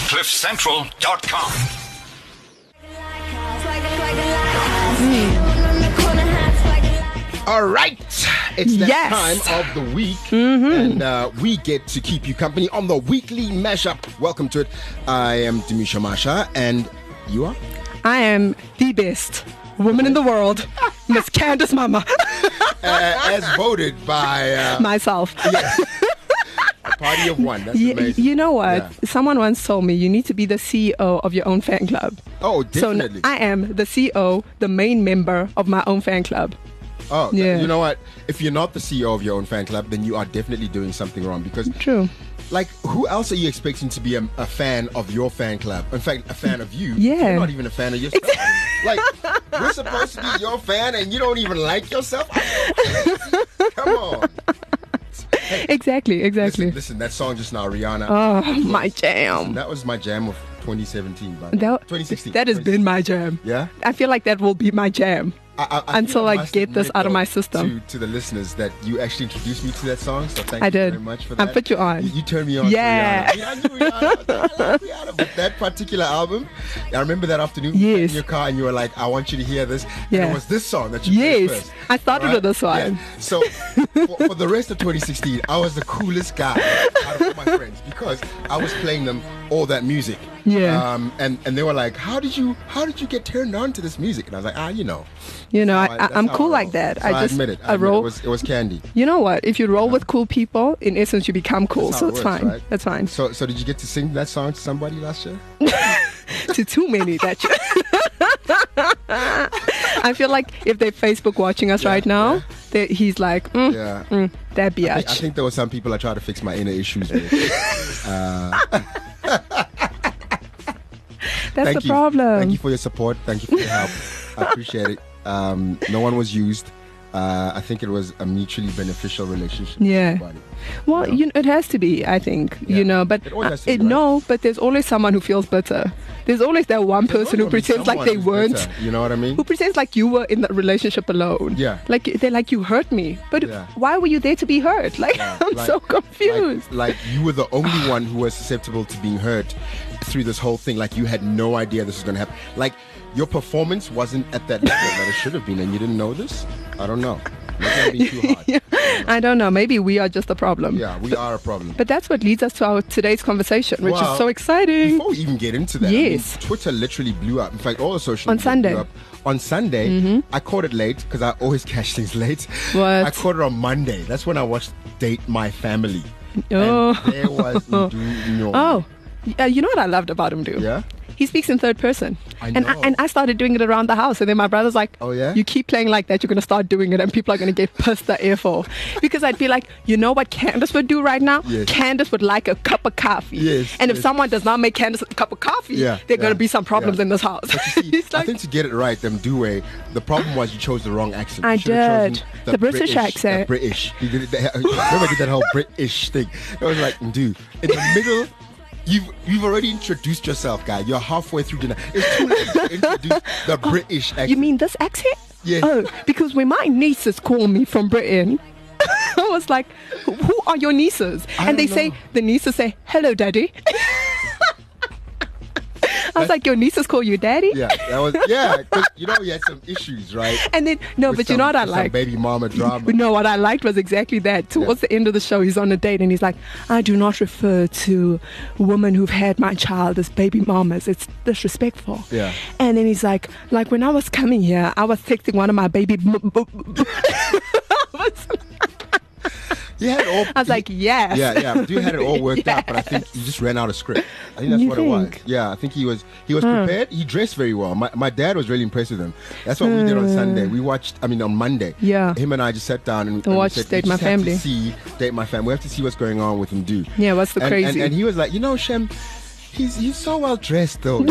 CliffCentral.com. All right, it's that time of the week, and we get to keep you company on the weekly mashup. Welcome to it. I am Demisha Masha, and you are? I am the best woman in the world, Miss Candace Mama. As voted by myself. Yes. A party of one. That's amazing. You know what? Yeah. Someone once told me you need to be the CEO of your own fan club. Oh, definitely. So I am the CEO, the main member of my own fan club. Oh, yeah. You know what? If you're not the CEO of your own fan club, then you are definitely doing something wrong. Because, true. Like, who else are you expecting to be a fan of your fan club? In fact, a fan of you. Yeah. You're not even a fan of yourself. Like, we're supposed to be your fan and you don't even like yourself? Come on. Hey, exactly. Listen, that song just now, Rihanna. Oh, my jam. Listen, that was my jam of 2017. 2016. That has been my jam. Yeah? I feel like that will be my jam. Until I get this out of my system. To the listeners that you actually introduced me to that song, so thank you very much for that. I put you on. You turned me on. Yeah. To Rihanna. I knew Rihanna. I love Rihanna. But that particular album, I remember that afternoon in your car and you were like, I want you to hear this. Yeah. And it was this song that you played first. I started with this one. Yeah. So for the rest of 2016, I was the coolest guy out of all my friends because I was playing them all that music. Yeah. And they were like, how did you get turned on to this music? And I was like, I'm cool like that. So I admit it. It was candy. You know what? If you roll with cool people, in essence, you become cool. So it's fine. Right? That's fine. So did you get to sing that song to somebody last year? To too many that year. I feel like if they're Facebook watching us right now, he's like, that biatch. I think there were some people I tried to fix my inner issues with. That's the problem. Thank you for your support. Thank you for your help. I appreciate it. No one was used. I think it was a mutually beneficial relationship. Yeah. Well, it has to be, I think, but it always has to be, right? No, but there's always someone who feels bitter. There's always that one person who pretends like they weren't. Bitter, you know what I mean? Who pretends like you were in the relationship alone. Yeah. Like, they're like, you hurt me. But why were you there to be hurt? Like, I'm so confused. Like you were the only one who was susceptible to being hurt through this whole thing. Like, you had no idea this was going to happen. Like, your performance wasn't at that level that it should have been, and you didn't know this? I don't know. Not gonna be too hard. I don't know. Maybe we are just a problem. Yeah, we are a problem. But that's what leads us to our today's conversation, which is so exciting. Before we even get into that, yes. Twitter literally blew up. In fact, all the social media blew up. On Sunday, I caught it late because I always catch things late. What? I caught it on Monday. That's when I watched Date My Family. Oh. And there was Ndu. Oh. You know what I loved about him, dude? Yeah? He speaks in third person. I know. And I started doing it around the house. And then my brother's like, oh, yeah? You keep playing like that, you're going to start doing it. And people are going to get pissed the F off. Because I'd be like, you know what Candace would do right now? Yes. Candace would like a cup of coffee. Yes. And if someone does not make Candace a cup of coffee, there are going to be some problems in this house. But you see, I think to get it right, Mduwe, the problem was you chose the wrong accent. I did. The British accent. The British. You did remember I did that whole British thing. It was like, Mdu, in the middle... You've already introduced yourself, guy. You're halfway through dinner. It's too late to introduce the British accent. You mean this accent? Yes. Oh, because when my nieces call me from Britain, I was like, who are your nieces? And the nieces say, hello, daddy. I was like, your nieces call you daddy? Yeah, because you had some issues, right? And then, but you know what I liked? Baby mama drama. No, what I liked was exactly that. Towards the end of the show, he's on a date and he's like, I do not refer to women who've had my child as baby mamas. It's disrespectful. Yeah. And then he's like when I was coming here, I was texting one of my baby... I was like, yes. Yeah. Dude had it all worked out, but I think he just ran out of script. I think that's what it was. Yeah, I think he was prepared. He dressed very well. My dad was really impressed with him. That's what we did on Sunday. We watched, on Monday. Yeah. Him and I just sat down and watched said, Date My Family. Date My Family. We have to see what's going on with him, dude. Yeah, what's the crazy? And he was like, Shem, he's so well dressed though,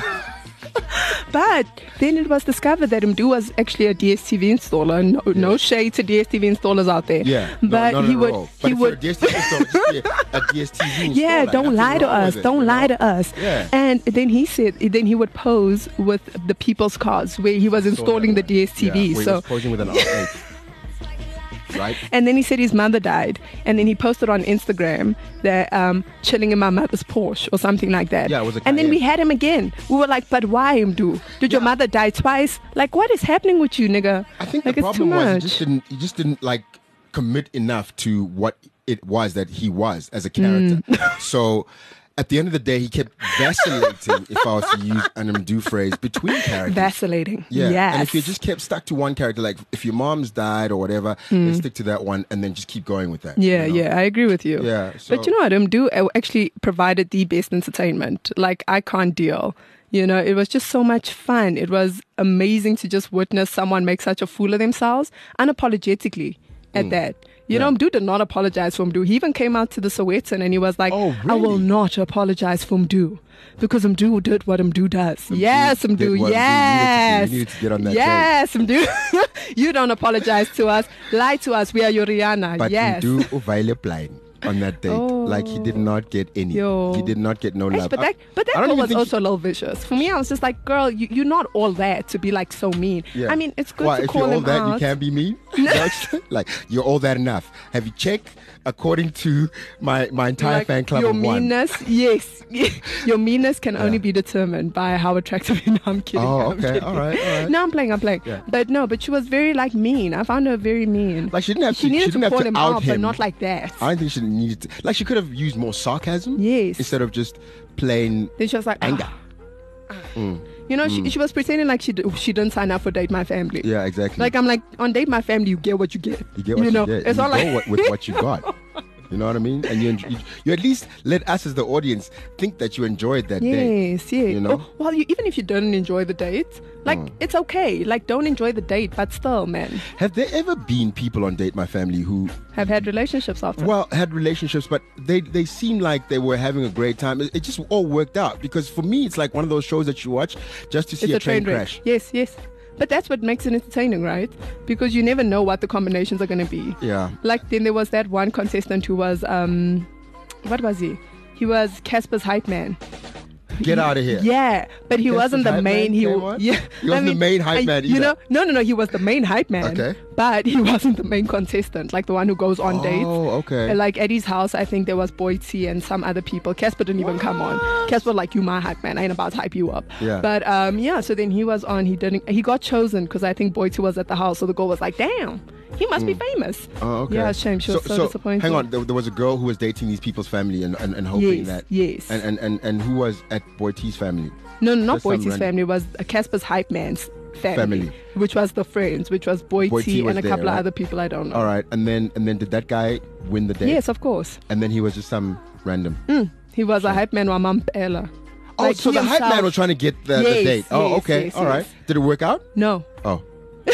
But then it was discovered that Mdu was actually a DSTV installer. No shade to DSTV installers out there. Yeah, but he would. But for a DSTV installer, just be a DSTV installer. Yeah, don't lie to us. Don't lie to us. Yeah. And then he said, he would pose with the people's cars where he was installing the DSTV. Yeah, he was posing with an R8. Right. And then he said his mother died. And then he posted on Instagram that chilling in my mother's Porsche or something like that. Yeah, it was a and then we Cayenne. had him again. We were like, but why, Mdu? Did your mother die twice? Like, what is happening with you, nigga? I think like, the it's too problem was much. he just didn't like commit enough to what it was that he was as a character. So at the end of the day, he kept vacillating, if I was to use an Mdu phrase, between characters. Vacillating. Yeah. Yes. And if you just kept stuck to one character, like if your mom's died or whatever, then stick to that one and then just keep going with that. Yeah, you know? yeah, I agree with you. Yeah, But so- you know what? Mdu actually provided the best entertainment. Like, I can't deal. You know, it was just so much fun. It was amazing to just witness someone make such a fool of themselves unapologetically at that. You know, Mdu did not apologize for Mdu. He even came out to the Sowetan and he was like, Oh, I will really? not apologize for Mdu because Mdu did what Mdu does. Yes, did Mdu. what Mdu Yes. needed to get on that yes, Mdu. You don't apologize to us. Lie to us. We are your Rihanna. But yes. Mdu Uvaile blind on that date. Like he did not get any. Yo. He did not get no Yes, love. but that I don't girl even was think also a little vicious. For me, I was just like, girl, you're not all that to be like so mean. Yeah. I mean, it's good Why, to if call you're all him that, out. you can't be mean? Like, you're all that enough. Have you checked? According to my entire Like, fan club your of one. meanness, yes, your meanness can only be determined by how attractive you are. I'm kidding. Oh, I'm okay. kidding. All right. No, I'm playing. Yeah. But she was very like mean. I found her very mean. Like she didn't have she to. needed She didn't to have call to him out out, him. but not like that. I don't think she needed to. Like she could have used more sarcasm. Yes. Instead of just plain Then she was like, anger. You know, she was pretending like she didn't sign up for Date My Family. Yeah, exactly. Like, I'm like, on Date My Family, you get what you get. You get what you know, get. It's You not go like with what you got. You know what I mean? And you at least let us as the audience think that you enjoyed that day. Yes, yeah. You know? Well, even if you don't enjoy the date, like it's okay. Like, don't enjoy the date, but still, man, Have there ever been people on Date My Family who, have had relationships after. well, had relationships, but they seem like they were having a great time? It just all worked out. Because for me, it's like one of those shows that you watch just to see It's a train wreck. crash. Yes, yes. But that's what makes it entertaining, right? Because you never know what the combinations are going to be. Yeah. Like, then there was that one contestant who was, what was he? He was Casper's hype man. Get out of here. Yeah, but he Casper's wasn't the hype main. man He came on? yeah, He wasn't the main hype man You either. know, no. He was the main hype man. Okay. But he wasn't the main contestant, like the one who goes on dates. Oh, okay. And like at his house, I think there was Boy T and some other people. Casper didn't even come on. Casper like, you my hype man. I ain't about to hype you up. Yeah. But yeah. So then he was on. He got chosen because I think Boy T was at the house. So the girl was like, damn, he must be famous. Oh, okay. Yeah, shame. She was so disappointed. Hang on, there was a girl who was dating these people's family and hoping Yes, that. yes. And who was at Boy T's family? No, not Just Boy some T's random- family. It was Casper's hype man's family, Family. which was the friends, which was Boy Boy T T was and a there, couple of right? other people I don't know. All right, and then did that guy win the date? Yes, of course. And then he was just some random. He was a hype man wa Mampela. Oh, Like, so he the hype man himself- was trying to get the Yes, date. Oh, yes, okay. yes, All right. yes. Did it work out? No. Oh.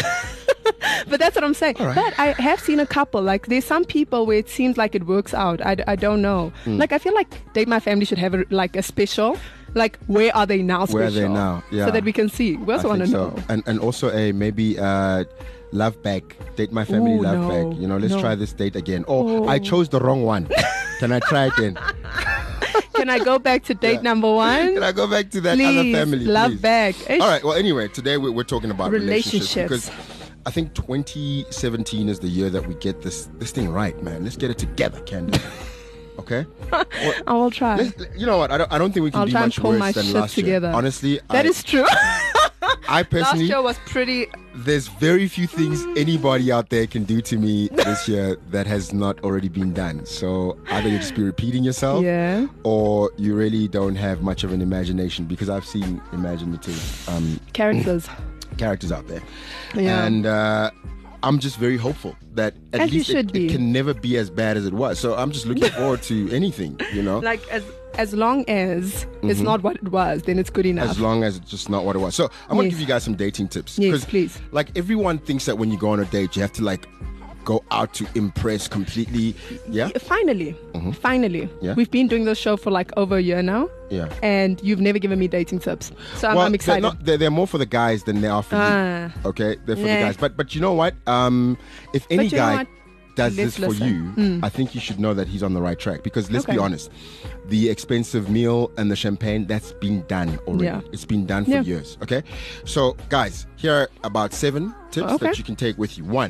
But that's what I'm saying. All right. But I have seen a couple. Like, there's some people where it seems like it works out. I don't know. Hmm. Like, I feel like Date My Family should have a special. Like, where are they now special? Where are they now? Yeah. So that we can see. We also I want to think know. so. And also a maybe love back. Date My Family Ooh, love no, back. You know, let's no. try this date again. Oh, I chose the wrong one. Can I try again? Can I go back to date number one? Can I go back to that Please, other family? love please? back. Ish. All right. Well, anyway, today we're talking about relationships Relationships. because I think 2017 is the year that we get this thing right, man. Let's get it together, Candy. Okay. I will try. You know what? I don't think we can I'll do try and much pull worse my than shit last together. year. Honestly, That is true. I Last personally, year was pretty. there's very few things anybody out there can do to me this year that has not already been done. So either you just be repeating yourself, Yeah. or you really don't have much of an imagination, because I've seen imaginative Characters. characters out there. Yeah. And I'm just very hopeful that at As you least should it be. can never be as bad as it was. So I'm just looking forward to anything, you know. Like, as long as it's not what it was, then it's good enough. Mm-hmm. As long as it's just not what it was. So I'm gonna Yes. give you guys some dating tips. Yes, 'Cause, please. Like, everyone thinks that when you go on a date, you have to like go out to impress completely. Yeah. Finally. Yeah. We've been doing this show for like over a year now. Yeah. And you've never given me dating tips. So Well, I'm excited. They're more for the guys than they are for Ah. you. Okay, they're for Yeah. the guys. But you know what? If any But you know guy what? does Let's this for listen. you, I think you should know that he's on the right track. Because let's be Okay. honest, the expensive meal and the champagne, that's been done already. Yeah. It's been done for Yeah. years. Okay, so guys, here are about 7 tips Okay. that you can take with you. 1,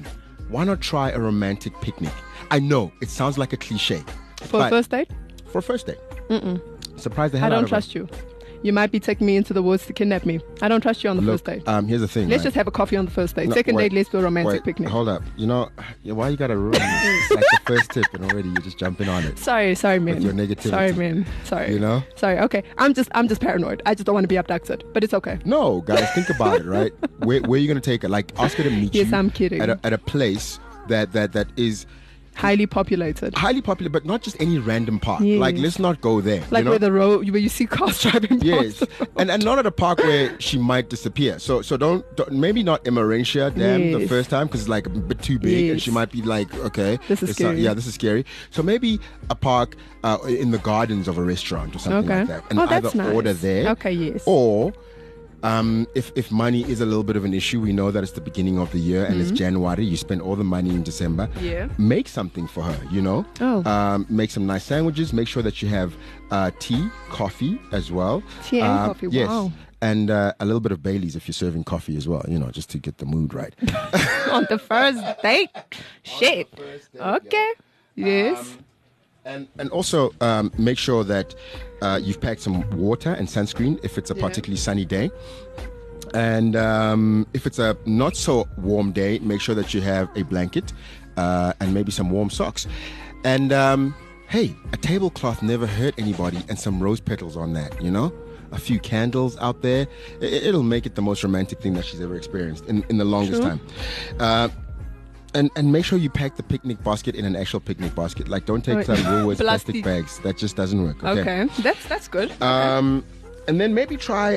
why not try a romantic picnic? I know it sounds like a cliche. For a first date? For a first date. Surprise the hell I out don't of trust you. You might be taking me into the woods to kidnap me. I don't trust you on the first date. Here's the thing. Let's right? just have a coffee on the first date. No, Second wait, date, let's do a romantic wait, picnic. Hold up. You know, why you gotta ruin it? Like the first tip, and already you're just jumping on it. Sorry, man. With your negativity. Sorry, man. Sorry. You know? Sorry. Okay. I'm just paranoid. I just don't want to be abducted, but it's okay. No, guys, think about it, right? Where are you gonna take her? Like, ask her to meet you. Yes, I'm kidding. At a place that is Highly populated. highly popular, but not just any random park. Yes. Like, let's not go there. Like you know? where the road, where you see cars driving Yes, past. and not at a park where she might disappear. So don't maybe not Emerentia Dam the Yes. first time because it's like a bit too big and Yes. she might be like, okay, This is it's not- scary. yeah, this is scary. So maybe a park in the gardens of a restaurant or something Okay. like that, and Oh, that's either order nice. there. Okay, yes. Or if money is a little bit of an issue, we know that it's the beginning of the year and it's January. You spend all the money in December. Yeah. Make something for her, you know. Oh. Make some nice sandwiches. Make sure that you have tea, coffee as well. Tea and coffee, Yes. wow. And a little bit of Bailey's if you're serving coffee as well, you know, just to get the mood right. On the first date? Shit. Okay. Yes. And also make sure that you've packed some water and sunscreen if it's a particularly sunny day. And if it's a not so warm day, make sure that you have a blanket and maybe some warm socks. And hey, a tablecloth never hurt anybody, and some rose petals on that, you know? A few candles out there. It'll make it the most romantic thing that she's ever experienced in the longest True. time. And make sure you pack the picnic basket in an actual picnic basket. Like, don't take some Woolworths plastic Plastic. bags. That just doesn't work. Okay. That's good. And then maybe try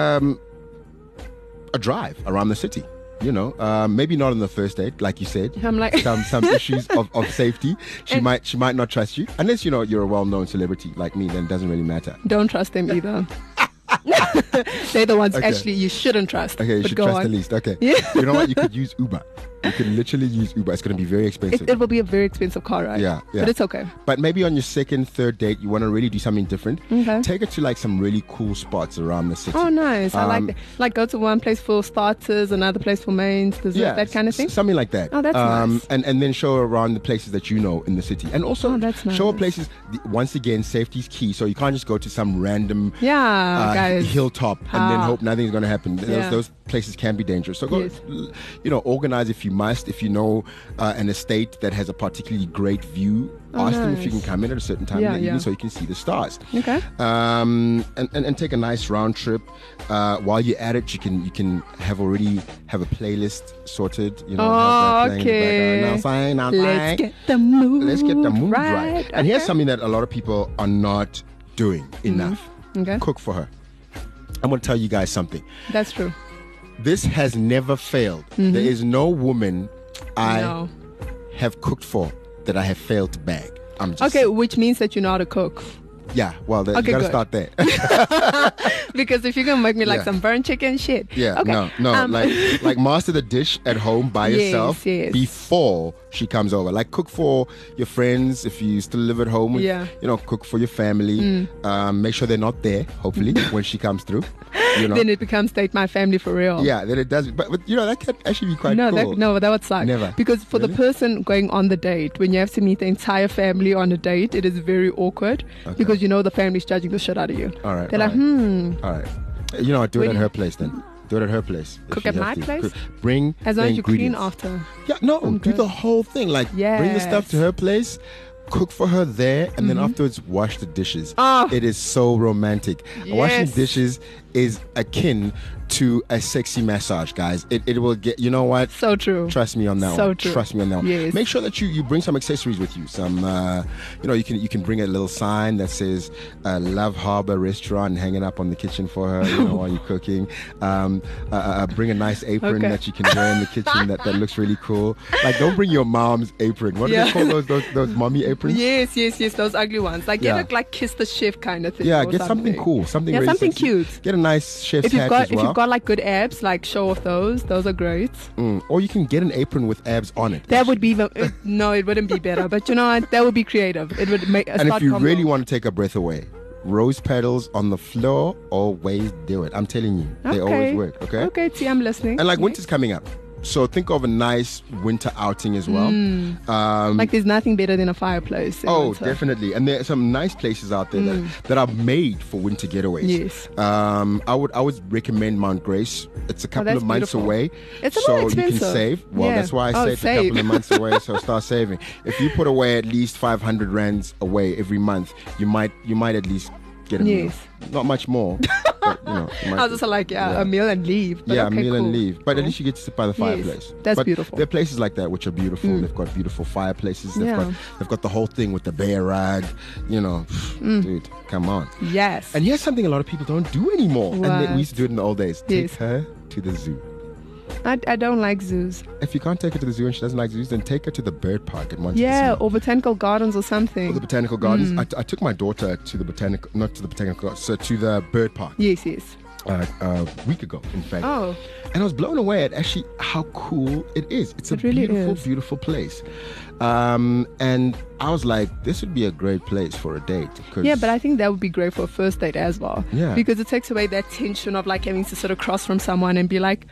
a drive around the city. You know, maybe not on the first date, like you said. I'm like- some issues of safety. She might not trust you unless you know you're a well-known celebrity like me. Then it doesn't really matter. Don't trust them either. They're the ones Okay. actually you shouldn't trust. Okay, you but should go trust on. the least. Okay. Yeah. You know what? You could use Uber. You can literally use Uber. It's going to be very expensive. It will be a very expensive car ride. Yeah. But it's okay. But maybe on your second, third date, you want to really do something different. Okay. Take her to like some really cool spots around the city. Oh, nice. I like Um, that. Like go to one place for starters, another place for mains, dessert, that kind of thing. Something like that. Oh, that's nice. And then show her around the places that you know in the city. And also Oh, that's show her nice. places, once again, safety's key. So you can't just go to some random Yeah, guys. hilltop and then hope nothing's going to happen. Yeah. Those places can be dangerous. So go, Yes. organize if you must. If you know an estate that has a particularly great view, Oh, ask them if you can nice. come in at a certain time Yeah, in the evening yeah. so you can see the stars. Okay. And take a nice round trip. While you're at it, you can have a playlist sorted. You know, have that playing in the Okay. background. Now, fine, now, Let's fine. get the mood Let's get the mood right. right. And here's Okay. something that a lot of people are not doing enough. Okay. Cook for her. I'm going to tell you guys something. That's true. This has never failed. There is no woman I No. have cooked for that I have failed to bag. I'm just Okay, which means that you know how to cook. Yeah, well, you Okay, got to good. start there. Because if you're gonna make me like Yeah. some burnt chicken shit. Yeah, Okay. no, like master the dish at home by Yes, yourself yes. before she comes over. Like cook for your friends if you still live at home. Yeah. Cook for your family. Make sure they're not there. Hopefully, when she comes through. Then it becomes date my family for real. Yeah, then it does. But that can actually be quite No, cool. that would suck. Never. Because for the Really? person going on the date, when you have to meet the entire family on a date, it is very awkward because the family's judging the shit out of you. All right. They're all like, right. All right. You know what? Do it When at you- her place then. Do it at her place. if Cook you at have my to. place? Bring as the long as you clean ingredients. after. Yeah, no, do Okay. the whole thing. Like bring the stuff to Yes. her place, cook for her there, and then afterwards wash the dishes. Oh. It is so romantic. Washing Yes. dishes is akin to a sexy massage, guys. It will get. You know what? So true. Trust me on that So one. true. Trust me on that one. Yes. Make sure that you bring some accessories with you. Some, you can bring a little sign that says "Love Harbor Restaurant" and hang it up on the kitchen for her. While you're cooking. Bring a nice apron Okay. that you can wear in the kitchen that looks really cool. Like, don't bring your mom's apron. What do Yeah. they call those mommy aprons? Yes, those ugly ones. Like Yeah. get like kiss the chef kind of thing. Yeah, or get something cool, something Yeah, really something sexy. cute. Get a nice chef's If you've hat got as well. like good abs, like show off those. Those are great. Or you can get an apron with abs on it. That would be no, it wouldn't be better. But you know what? That would be creative. It would make a And if start you combo. really want to take a breath away, rose petals on the floor, always do it. I'm telling you, they always work. Okay. Okay, T, I'm listening. And like Yes. winter's coming up, So think of a nice winter outing as well. Like there's nothing better than a fireplace. in Oh, winter. definitely. And there are some nice places out there that are made for winter getaways. Yes. I would recommend Mount Grace. It's a couple that's of months beautiful. away. It's a so little you can expensive. save. Well, Yeah. that's why I Oh, say it's a save. couple of months away. So start saving. If you put away at least 500 rands away every month, you might at least get a meal. Yes. Not much more. But, you know, you might- I was just like, a meal and leave. But yeah, okay, meal cool. and leave. But Cool. at least you get to sit by the fireplace. that's but beautiful. There are places like that which are beautiful. They've got beautiful fireplaces. They've got the whole thing with the bear rug. You know, dude, come on. Yes. And here's something a lot of people don't do anymore. And What? we used to do it in the old days. Take Yes. her to the zoo. I don't like zoos. If you can't take her to the zoo and she doesn't like zoos, then take her to the bird park at Montezuma. Yeah, or botanical gardens or Or something. the botanical gardens. I took my daughter to the not to the botanical, so to the bird park Yes. a week ago, in fact. Oh, And I was blown away at actually how cool it is. It's a It really beautiful, is. beautiful place. And I was like, this would be a great place for a date. 'cause- yeah, but I think that would be great for a first date as well. Yeah. Because it takes away that tension of like having to sort of cross from someone and be like,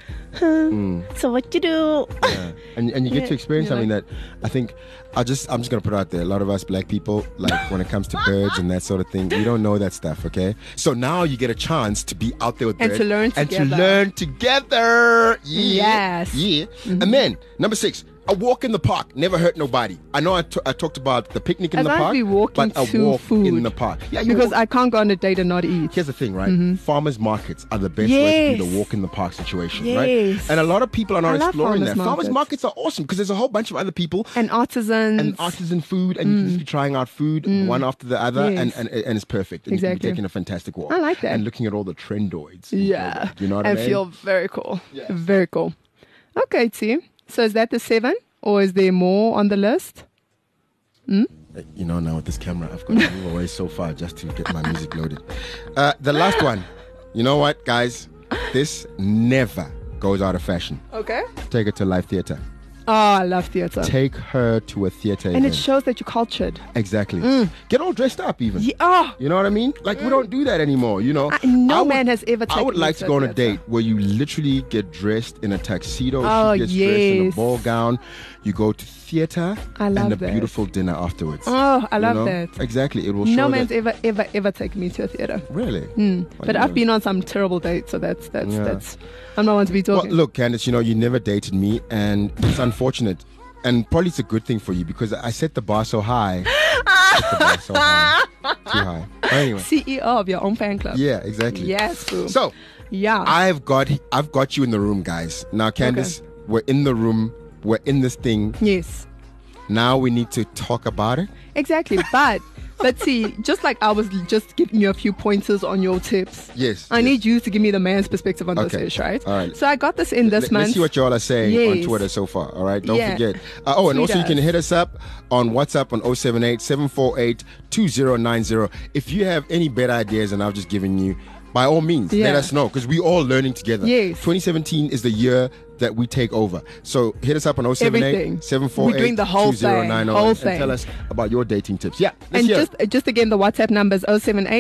so what you do? Yeah. And you get Yeah, to experience you're something that I think I'm just gonna put it out there. A lot of us black people, like when it comes to birds and that sort of thing, we don't know that stuff, okay? So now you get a chance to be out there with And birds to learn and to together. learn together. Yeah. Yes. Yeah. And then number 6. A walk in the park never hurt nobody. I know I talked about the picnic in As the long as park, we walking but a to walk food. in the park. Yeah, you Because walk- I can't go on a date and not eat. Here's the thing, right? Farmers markets are the best way to do Yes. the walk in the park situation, right? Yes. And a lot of people are not I love exploring farmers that. Farmers markets. markets are awesome because there's a whole bunch of other people And artisans. and artisan food, and you can just be trying out food one after the other, Yes. and it's perfect. And you can Exactly. be taking a fantastic walk. I like that. And looking at all the trendoids. Yeah. You know what and I mean? feel very cool. Yeah. Very cool. Okay, T. So is that the 7? Or is there more on the list? You know, now with this camera, I've got to move away so far just to get my music loaded. The last one. You know what, guys? This never goes out of fashion. Okay. Take her to live theater. Oh, I love theatre. Take her to a theater And event. it shows that you're cultured. Exactly. Get all dressed up even. Yeah. Oh, You know what I mean? Like we don't do that anymore, you know. no I would- man has ever I would taken like me to to go on a a date theater. where you literally get dressed in a tuxedo, Oh, she gets dressed in a yes. ball gown, you go to theater I love and a that. beautiful dinner afterwards. Oh, I You love know? that. Exactly. It will show No man's that, ever taken me to a theater. really. But I've been on some terrible dates, so that's Yeah. I'm not one to be Well, talking. look, Candice, you know, you never dated me, and it's unfortunate. And probably it's a good thing for you because I set the bar so high. Set the bar so high. Too high. But anyway. CEO of your own fan club. Yeah, exactly. Yes, boo. So yeah. I've got you in the room, guys. Now, Candice, we're in the room. We're in this thing. yes. Now we need to talk about it. Exactly. But see, just like I was just giving you a few pointers on your tips. Yes. I yes. need you to give me the man's perspective on Okay. this ish, right? All right. So I got this in this month. Let's see what y'all are saying on Yes. Twitter so far. All right. Don't Yeah. forget. And Tweet also you can us. hit us up on WhatsApp on 078-748-2090. If you have any better ideas than I've just given you, by all means, let Yeah. us know because we're all learning together. Yes. 2017 is the year that we take over. So hit us up on Everything. 078-748-2090 We're doing the whole thing, whole and thing. tell us about your dating tips. Yeah. let's And hear it. just again, the WhatsApp number is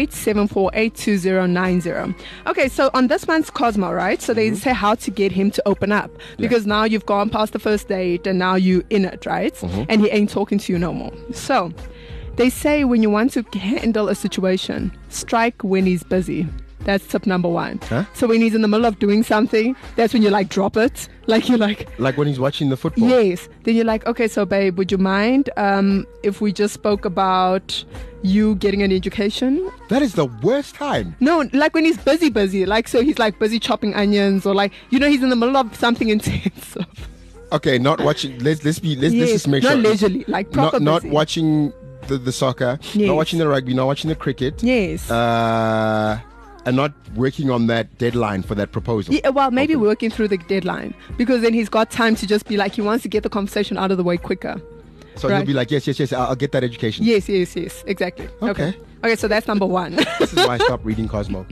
078-748-2090. Okay, so on this month's Cosmo, right? So they say how to get him to open up because now you've gone past the first date and now you in it, right? And he ain't talking to you no more. So they say when you want to handle a situation, strike when he's busy. That's tip number 1. Huh? So when he's in the middle of doing something, that's when you like drop it. Like you're like, Like when he's watching the football. yes. Then you're like, okay, so babe, would you mind if we just spoke about you getting an education? That is the worst time. No, like when he's busy. Like, so he's like busy chopping onions or like, you know, he's in the middle of something intense. Okay, not watching. Let's just make not sure. leisurely, like proper not busy. watching the soccer, Yes. not watching the rugby, not watching the cricket. Yes. And not working on that deadline for that proposal. Yeah, well, maybe Okay. working through the deadline because then he's got time to just be like, he wants to get the conversation out of the way quicker. So right. he'll be like, yes, I'll get that education. Yes, exactly. Okay. Okay, so that's number 1. This is why I stopped reading Cosmo.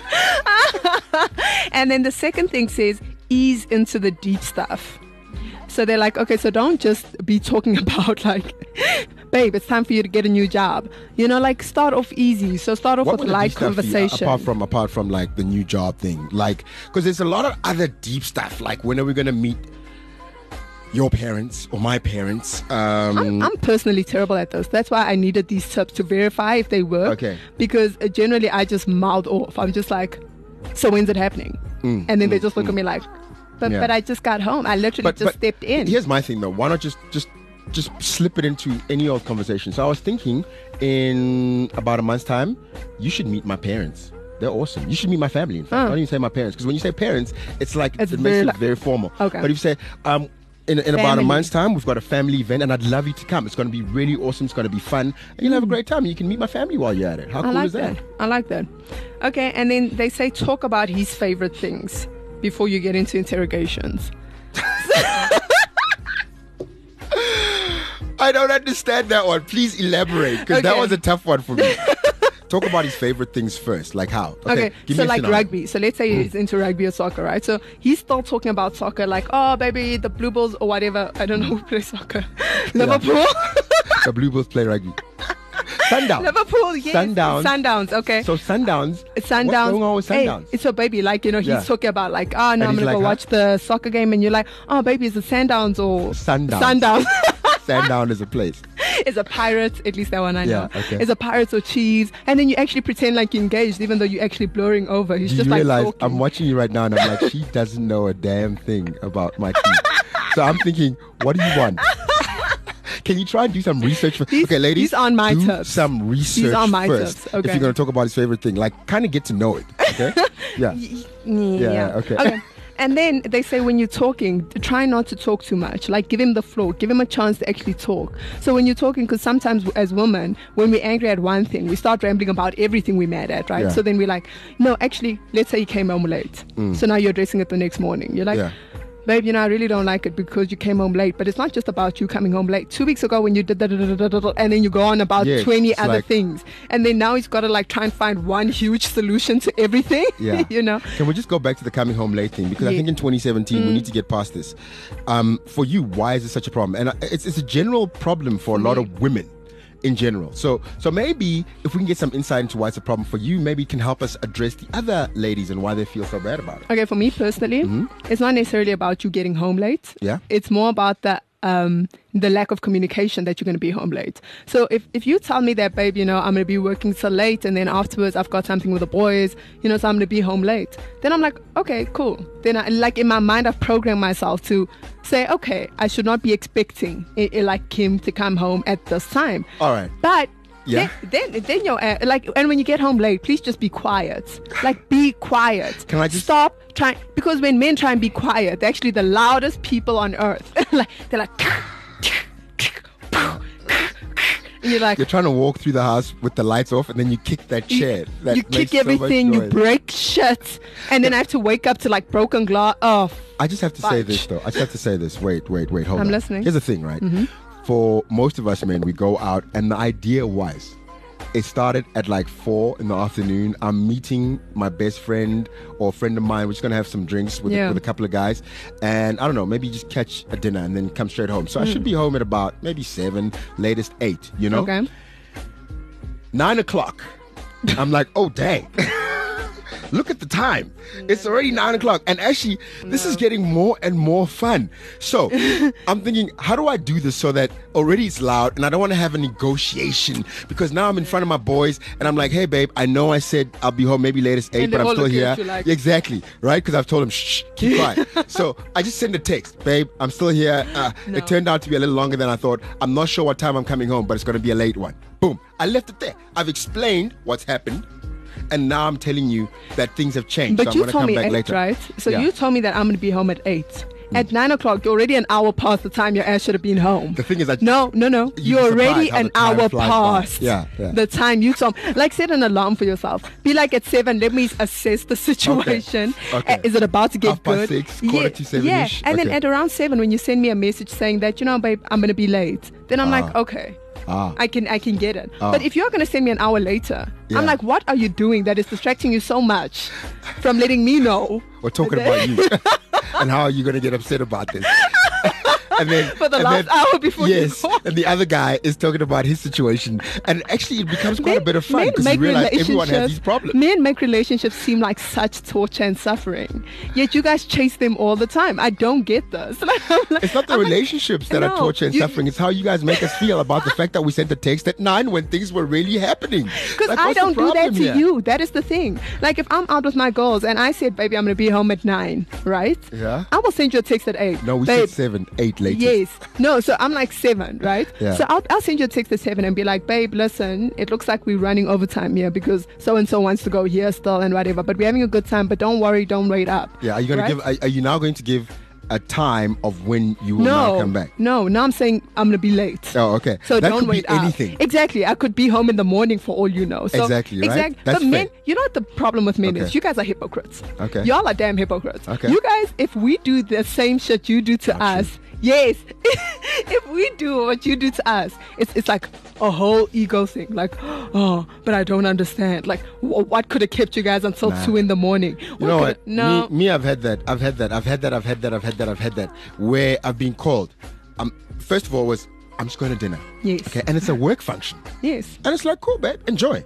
And then the second thing says ease into the deep stuff. So they're like, okay, so don't just be talking about like, babe, it's time for you to get a new job. You know, like start off easy. So start off What with would the light deep stuff be, conversation. apart from like the new job thing, like because there's a lot of other deep stuff. Like when are we gonna meet? your parents or my parents. I'm personally terrible at this. That's why I needed these tips to verify if they work. Okay. Because generally I just mouth off. I'm just like, so when's it happening? And then they just look at me like, but I just got home. I literally just stepped in. Here's my thing though. Why not just slip it into any old conversation? So I was thinking, in about a month's time, you should meet my parents. They're awesome. You should meet my family. In fact, don't even say my parents, because when you say parents, it's like it makes it very formal. Okay. But if you say in about a month's time, we've got a family event, and I'd love you to come. It's going to be really awesome. It's going to be fun, and you'll have a great time. You can meet my family while you're at it. How cool is that? I like that. Okay, and then they say talk about his favorite things before you get into interrogations. I don't understand that one. Please elaborate, because that was a tough one for me. Talk about his favorite things first. Like how? Okay. So like rugby. So let's say he's into rugby or soccer, right? So he's still talking about soccer, like, oh, baby, the Blue Bulls or whatever. I don't know who plays soccer. Liverpool. The Blue Bulls play rugby. Sundowns. Liverpool, yes. Sundowns, okay. So Sundowns. What's going on with Sundowns? Hey, it's your baby. Like, he's talking about like, oh, no, I'm going to go watch the soccer game. And you're like, oh, baby, is it Sundowns or... Sundowns. Sundown is a place. It's a Pirates, at least that one I know. Yeah, okay. It's a Pirates or Chiefs, and then you actually pretend like you're engaged, even though you're actually blurring over. He's just like talking. I'm watching you right now, and I'm like, she doesn't know a damn thing about my team. So I'm thinking, what do you want? Can you try and do some research? Okay, ladies, these aren't my do tips. some research These are my first. tips. Okay. If you're going to talk about his favorite thing, like kind of get to know it. Okay. Yeah. Yeah. Okay. And then they say when you're talking, try not to talk too much. Like, give him the floor. Give him a chance to actually talk. So when you're talking, because sometimes as women, when we're angry at one thing, we start rambling about everything we're mad at, right? Yeah. So then we're like, no, actually, let's say you came home late. So now you're addressing it the next morning. You're like, babe, I really don't like it because you came home late. But it's not just about you coming home late. 2 weeks ago when you did and then you go on about 20 other things. And then now he's got to like try and find one huge solution to everything. Yeah. Can we just go back to the coming home late thing? Because I think in 2017, we need to get past this. For you, why is this such a problem? And it's a general problem for a lot of women in general. So maybe if we can get some insight into why it's a problem for you, maybe it can help us address the other ladies and why they feel so bad about it. Okay, for me personally, it's not necessarily about you getting home late. Yeah. It's more about the lack of communication that you're going to be home late. So if you tell me that, babe, I'm going to be working so late and then afterwards I've got something with the boys, so I'm going to be home late, then I'm like, okay, cool. Then in my mind, I've programmed myself to say, okay, I should not be expecting like Kim to come home at this time. All right. But yeah. Then you're and when you get home late, please just be quiet. Like, be quiet. Can I just stop trying? Because when men try and be quiet, they're actually the loudest people on earth. They're like, and you're like, you're trying to walk through the house with the lights off, and then you kick that chair. You kick everything, you break shit, and then I have to wake up to like broken glass. Oh, I just have to say this though. I just have to say this. Wait, hold on. I'm listening. Here's the thing, right? For most of us men, we go out, and the idea was, it started at like 4 in the afternoon. I'm meeting my best friend or a friend of mine. We're just going to have some drinks with a couple of guys. And I don't know, maybe just catch a dinner and then come straight home. So I should be home at about maybe 7, latest 8, Okay. 9 o'clock. I'm like, oh, dang. Look at the time. It's already 9 o'clock. And actually, this is getting more and more fun. So I'm thinking, how do I do this so that already it's loud and I don't want to have a negotiation? Because now I'm in front of my boys and I'm like, hey, babe, I know I said I'll be home maybe latest 8, but I'm still here. Like... Exactly. Right? Because I've told them, shh, keep quiet. So I just send a text, babe, I'm still here. It turned out to be a little longer than I thought. I'm not sure what time I'm coming home, but it's going to be a late one. Boom. I left it there. I've explained what's happened. And now I'm telling you that things have changed. But so you told me 8, later. Right? So you told me that I'm going to be home at 8. At 9 o'clock, you're already an hour past the time your ass should have been home. The thing is that... No. You're already an hour past the time you told me. Like, set an alarm for yourself. Be like, at 7, let me assess the situation. Okay. Is it about to get good? 6, quarter to 7-ish? Yeah. And then at around 7, when you send me a message saying that, babe, I'm going to be late. Then I'm like, okay. I can get it. But if you're going to send me an hour later, I'm like, what are you doing that is distracting you so much from letting me know? We're talking about you. And how are you going to get upset about this? For the last hour before you yes, go. and the other guy is talking about his situation, and actually it becomes quite a bit of fun Men because you make realize everyone has relationships- these problems. Men make relationships seem like such torture and suffering, yet you guys chase them all the time. I don't get this. It's not the relationships that are no, torture and you- suffering. It's how you guys make us feel about the fact that we sent a text at 9 when things were really happening. Because Like, I what's the don't do that problem to here? you. That is the thing. Like if I'm out with my girls and I said, baby, I'm going to be home at 9, right? Yeah. I will send you a text at 8. No, we Babe, said 7, 8 later. Yes. No, so I'm like 7, right? Yeah. So I'll send you a text at 7 and be like, babe, listen, it looks like we're running overtime here because so-and-so wants to go here still and whatever. But we're having a good time. But don't worry, don't wait up. Yeah, are you going Right? to give? Are you now going to give a time of when you will now come back? No, now I'm saying I'm going to be late. Oh, okay. So that don't could wait be up. anything. Exactly. I could be home in the morning for all you know. So, Exactly, right? Exactly. That's But men, fair. you know what the problem with men Okay. is? You guys are hypocrites. Okay. Y'all are damn hypocrites. Okay. You guys, if we do the same shit you do to Not us, yes. If we do what you do to us, it's like a whole ego thing. Like, oh, but I don't understand. Like, what could have kept you guys until Nah. 2 in the morning? You know what? No. Me, I've had that. I've had that. Where I've been called. First of all, I'm just going to dinner. Yes. Okay, and it's a work function, Yes. and it's like, cool, babe, enjoy.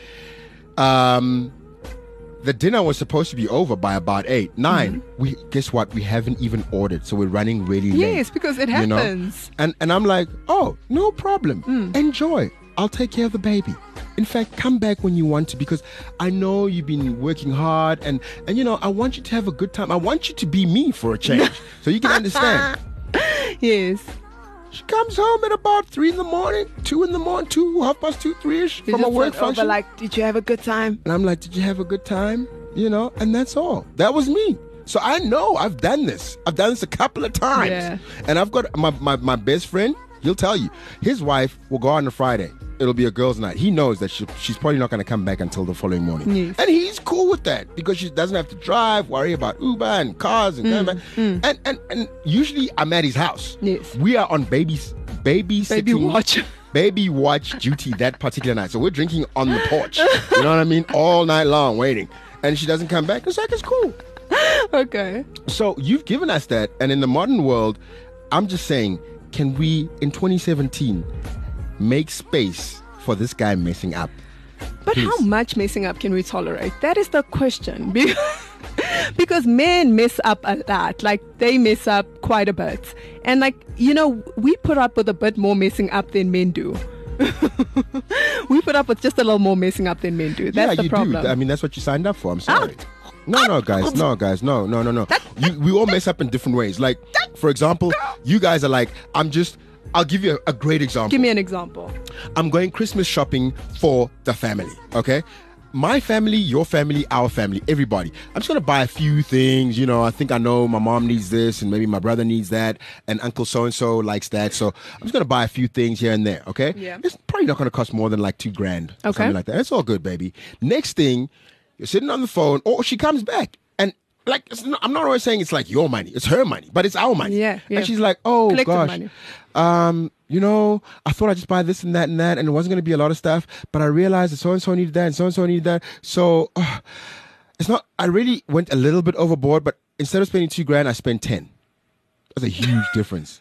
The dinner was supposed to be over by about 8, 9. We guess what? We haven't even ordered, so we're running really late. Yes, because it you know? happens. And I'm like, oh, no problem. Enjoy. I'll take care of the baby. In fact, come back when you want to because I know you've been working hard and you know, I want you to have a good time. I want you to be me for a change so you can understand. Yes. She comes home at about 3 in the morning, 2 in the morning, 2, 2:30, 3-ish You from a just work went over function. like, did you have a good time? And I'm like, did you have a good time? You know, and that's all. That was me. So I know I've done this. I've done this a couple of times. Yeah. And I've got my best friend, he'll tell you, his wife will go out on a Friday. It'll be a girl's night. He knows that she's probably not going to come back until the following morning. Yes. And he's cool with that because she doesn't have to drive, worry about Uber and cars and coming back. And usually I'm at his house. Yes. We are on baby watch. baby watch duty that particular night. So we're drinking on the porch. You know what I mean? All night long waiting. And she doesn't come back. It's like, it's cool. Okay. So you've given us that. And in the modern world, I'm just saying, can we, in 2017, make space for this guy messing up? But Please. how much messing up can we tolerate? That is the question. Because men mess up a lot. Like, they mess up quite a bit. And, like, you know, we put up with a bit more messing up than men do. We put up with just a little more messing up than men do. That's Yeah, the you problem. do. I mean, that's what you signed up for. I'm sorry. No, guys. No. We all mess up in different ways. Like, for example, you guys are like, I'll give you a great example. Give me an example. I'm going Christmas shopping for the family, okay? My family, your family, our family, everybody. I'm just going to buy a few things. You know, I think I know my mom needs this and maybe my brother needs that and Uncle so-and-so likes that. So I'm just going to buy a few things here and there, okay? Yeah. It's probably not going to cost more than like $2,000 or Okay. something like that. It's all good, baby. Next thing, you're sitting on the phone or she comes back and like, I'm not always saying it's like your money. It's her money, but it's our money. Yeah. And she's like, oh, Collective gosh. money. You know, I thought I'd just buy this and that, and it wasn't going to be a lot of stuff, but I realized that so-and-so needed that and so-and-so needed that. So it's not, I really went a little bit overboard, but instead of spending $2,000, I spent 10. That's a huge difference.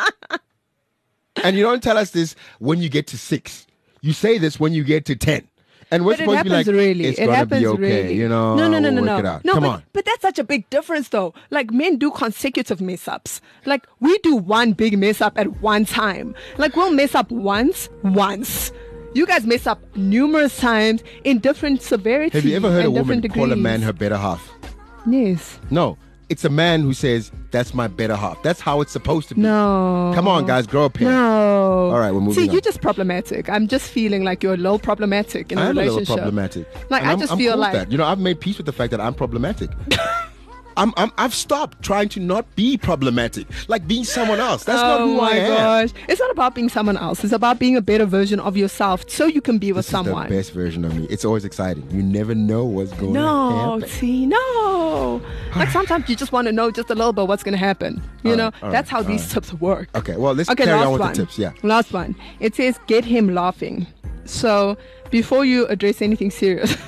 And you don't tell us this when you get to 6. You say this when you get to 10. And we're But it supposed to be like, happens really. it's It going to happens be okay, really. you know, No. we'll work it out. No, Come but, on. But that's such a big difference, though. Like, men do consecutive mess ups. Like, we do one big mess up at one time. Like, we'll mess up once. You guys mess up numerous times in different severity. Have you ever heard a and woman different call a degrees. man her better half? Yes. No. It's a man who says, that's my better half. That's how it's supposed to be. No. Come on, guys, grow up here. No. All right, we're moving See, on. you're just problematic. I'm just feeling like you're a little problematic in a I am a relationship. little problematic. Like, And I just I'm feel cool with like that. You know, I've made peace with the fact that I'm problematic. I've stopped trying to not be problematic, like being someone else. That's not who I am. gosh. It's not about being someone else. It's about being a better version of yourself so you can be with This someone. is the best version of me. It's always exciting. You never know what's going to No, happen. see, no. Like sometimes you just want to know just a little bit what's going to happen. You know, that's how these tips work. Okay, well, let's Okay, carry last on with one. the tips. Yeah. Last one. It says get him laughing. So before you address anything serious,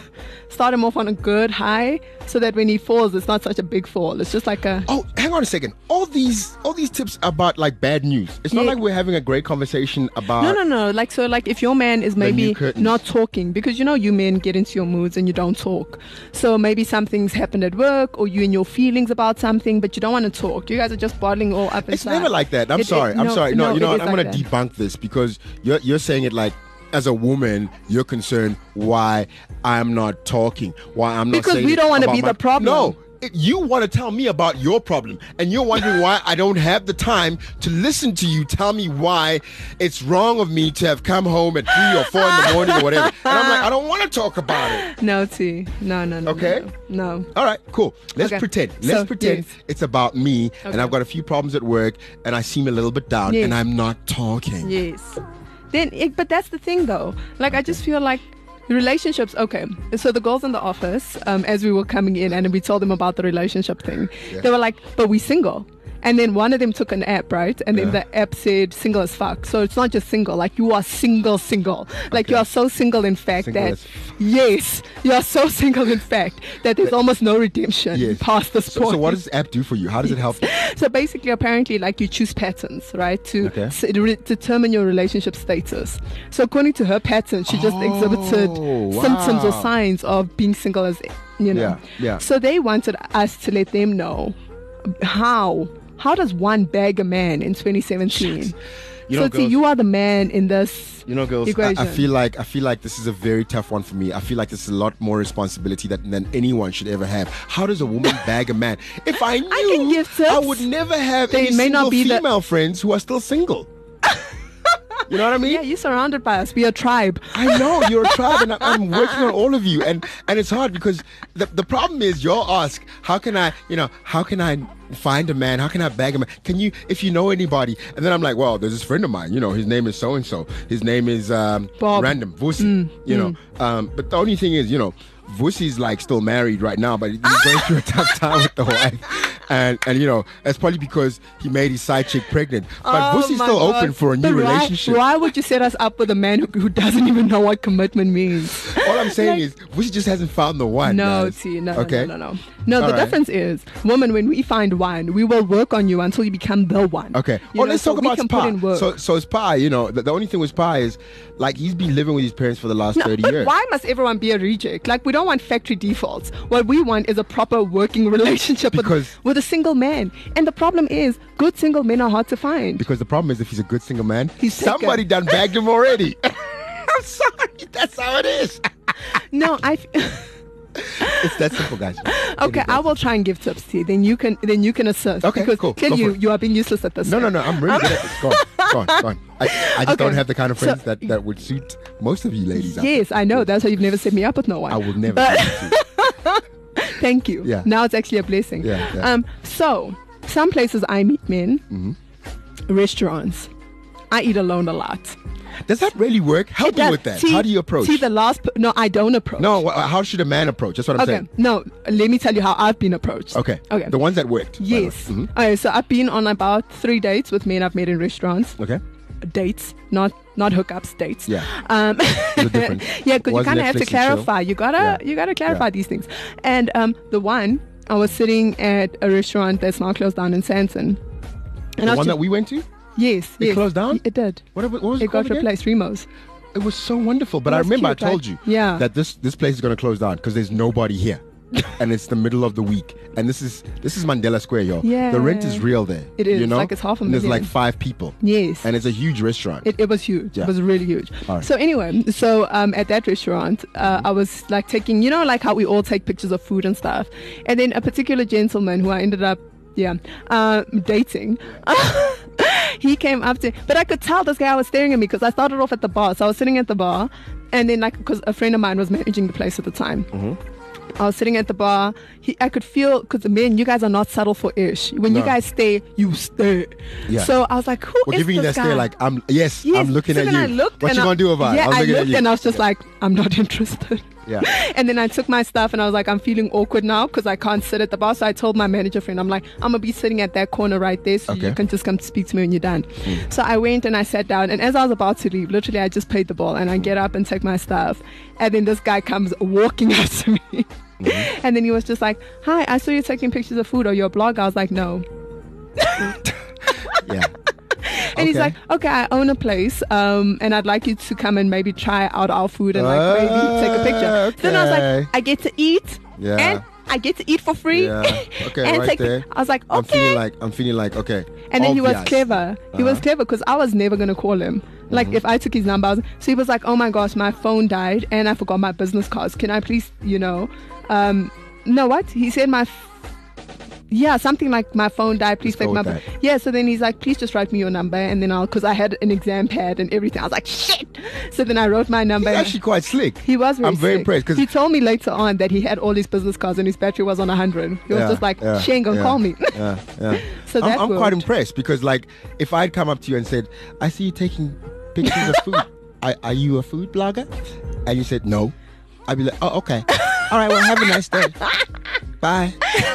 start him off on a good high so that when he falls, it's not such a big fall. It's just like a... Oh, hang on a second. All these tips about like bad news. It's not like we're having a great conversation about... No. Like, so like if your man is maybe not talking, because you men get into your moods and you don't talk. So maybe something's happened at work or you in your feelings about something, but you don't want to talk. You guys are just bottling all up inside. It's never like that. I'm sorry. No, you know what? I'm going to debunk this because you're saying it like, as a woman, you're concerned why I'm not talking, why I'm not saying... Because we don't want to be the problem. No, you want to tell me about your problem, and you're wondering why I don't have the time to listen to you tell me why it's wrong of me to have come home at 3 or 4 in the morning or whatever. And I'm like, I don't want to talk about it. No, T. No. Okay? No. All right, cool. Let's pretend. Let's pretend it's about me, and I've got a few problems at work, and I seem a little bit down, and I'm not talking. Yes. But that's the thing, though. Like, I just feel like relationships. Okay, so the girls in the office, as we were coming in, and we told them about the relationship thing, they were like, "But we single." And then one of them took an app, right? And then the app said single as fuck. So it's not just single, like you are single. Like you are so single in fact single that, yes, you are so single in fact that there's almost no redemption past this point. So what does this app do for you? How does it help you? So basically, apparently, like you choose patterns, right? To determine your relationship status. So according to her pattern, she just exhibited symptoms or signs of being single as, So they wanted us to let them know how does one bag a man in 2017? Girls, you are the man in this girls, equation. I feel like this is a very tough one for me. I feel like this is a lot more responsibility than anyone should ever have. How does a woman bag a man? If I knew, I can give tips. I would never have any single female friends who are still single. You know what I mean? Yeah, you're surrounded by us. We are a tribe. I know, you're a tribe, and I'm working on all of you. And it's hard because the problem is you'll ask, how can I find a man? How can I bag a man? Can you, if you know anybody? And then I'm like, well, there's this friend of mine, his name is so-and-so. His name is Bob. Random, Vusi, but the only thing is, Vusi's like still married right now, but he's going through a tough time with the wife. And that's probably because he made his side chick pregnant. But Vusi's still open for a new relationship. Why would you set us up with a man who doesn't even know what commitment means? All I'm saying is Vusi just hasn't found the one. No, T, no. No, the difference is, woman, when we find one, we will work on you until you become the one. Okay. Let's talk about Spa. So Spa, the only thing with Spa is, like, he's been living with his parents for the last 30 years. Why must everyone be a reject? Like, we don't want factory defaults. What we want is a proper working relationship with a single man. And the problem is, good single men are hard to find. Because the problem is, if he's a good single man, somebody done bagged him already. I'm sorry. That's how it is. No, it's that simple, guys. Okay, I will try and give tips to you. Then you can assist. Okay, because cool. Clearly you are being useless at this. No. I'm really good at this. Go on. I just don't have the kind of friends that would suit most of you ladies. Yes, I know. That's why you've never set me up with no one. I will never. Thank you. Yeah. Now it's actually a blessing. Yeah. So some places I meet men, restaurants. I eat alone a lot. Does that really work? Help me with that. How do you approach? No, I don't approach. No, how should a man approach? That's what I'm saying. No, let me tell you how I've been approached. Okay. The ones that worked. Yes. Okay, so I've been on about 3 dates with men I've met in restaurants. Okay. Dates, not hookups, dates. Yeah. Different. Yeah, because you kind of have to clarify. You gotta clarify these things. And the one, I was sitting at a restaurant that's now closed down in Sandton. And the one that we went to? Yes. It closed down? It did. What was it got again? replaced, Remo's. It was so wonderful. But I remember I told you that this place is going to close down because there's nobody here. And it's the middle of the week. And this is Mandela Square, yo. Yeah. The rent is real there. It is. Like it's $500,000. And there's like 5 people. Yes. And it's a huge restaurant. It was huge. Yeah. It was really huge. Right. So anyway, at that restaurant, I was like taking, like how we all take pictures of food and stuff. And then a particular gentleman who I ended up dating. He came up to, but I could tell this guy was staring at me because I started off at the bar. So I was sitting at the bar, and then because a friend of mine was managing the place at the time. I was sitting at the bar. I could feel, because men, you guys are not subtle for ish. When you guys stay, you stay. Yeah. So I was like, who is giving you this that guy? stare like, I'm looking at you. I looked, what you gonna do about it? Yeah, I looked and I was just like, I'm not interested. Yeah. And then I took my stuff and I was like, I'm feeling awkward now because I can't sit at the bar. So I told my manager friend, I'm like, I'm going to be sitting at that corner right there. So you can just come speak to me when you're done. So I went and I sat down. And as I was about to leave, literally, I just paid the bill. And I get up and take my stuff. And then this guy comes walking up to me. And then he was just like, hi, I saw you taking pictures of food. Or you're a blogger? I was like, no. Yeah. And he's like, okay, I own a place, and I'd like you to come and maybe try out our food and like maybe take a picture. Okay. Then I was like, I get to eat, Yeah. and I get to eat for free. Yeah. Okay, and right there. I was like, okay. I'm feeling like, okay. And then he was obvious. clever. He was clever because I was never going to call him. Like if I took his number, so he was like, oh my gosh, my phone died and I forgot my business cards. Can I please, no, what? He said something like my phone died. Please take my. Yeah. So then he's like, please just write me your number, and then because I had an exam pad and everything. I was like, shit. So then I wrote my number. He's actually quite slick. He was. Very I'm very slick. impressed because he told me later on that he had all his business cards and his battery was on 100. He was just like, she ain't gonna call me. Yeah. So I'm quite impressed because like if I'd come up to you and said, I see you taking pictures of food. Are you a food blogger? And you said no. I'd be like, oh, okay. All right. Well, have a nice day. Bye.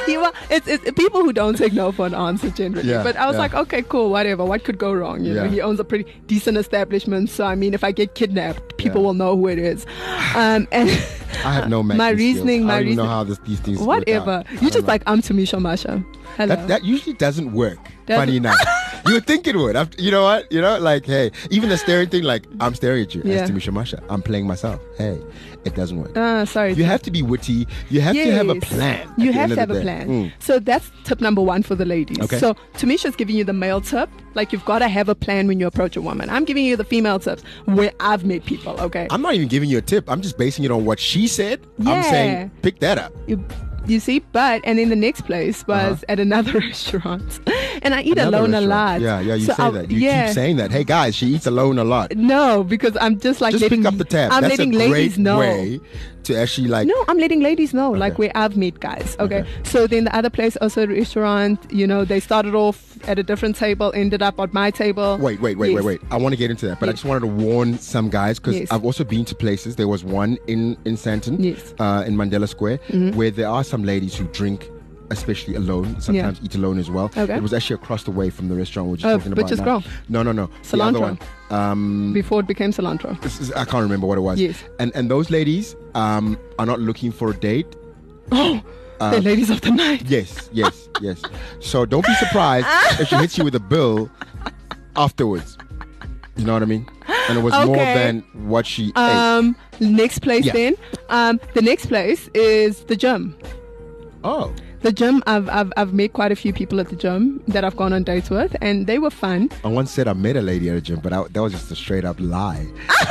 It's people who don't take no for an answer generally. Yeah, but I was like, okay, cool, whatever. What could go wrong? You know, he owns a pretty decent establishment. So I mean, if I get kidnapped, people will know who it is. And I have no my reasoning. I don't even know how these things. Whatever. You just like I'm Tamisha Masha. Hello. That usually doesn't work. Funny enough. You would think it would. You know what? Like, hey, even the staring thing, like, I'm staring at you as Tamisha Masha. I'm playing myself. Hey, it doesn't work. Sorry. You have to be witty. You have to have a plan. You have to have a plan. So that's tip number 1 for the ladies. Okay. So Tamisha's giving you the male tip. Like, you've got to have a plan when you approach a woman. I'm giving you the female tips where I've met people, okay? I'm not even giving you a tip. I'm just basing it on what she said. I'm saying, pick that up. You see, and then the next place was at another restaurant. And I eat alone a lot. Yeah, you say that. You keep saying that. Hey, guys, she eats alone a lot. No, because I'm just like pick up the tab. I'm That's letting a great ladies know. way to actually like... No, I'm letting ladies know, like where I've met guys. Okay. So then the other place, also a restaurant, they started off at a different table, ended up at my table. Wait. I want to get into that, but I just wanted to warn some guys because I've also been to places. There was one in Sandton, in Mandela Square, where there are some ladies who drink, especially alone, sometimes eat alone as well. Okay. It was actually across the way from the restaurant we're just talking about. Butcher's Grill. No. Cilantro. The other one. Before it became Cilantro. I can't remember what it was. Yes. And those ladies are not looking for a date. Oh, they're ladies of the night. Yes. So don't be surprised if she hits you with a bill afterwards. You know what I mean? And it was more than what she ate. Next place then. The next place is the gym. Oh. The gym, I've met quite a few people at the gym that I've gone on dates with, and they were fun. I once said I met a lady at a gym, but that was just a straight up lie.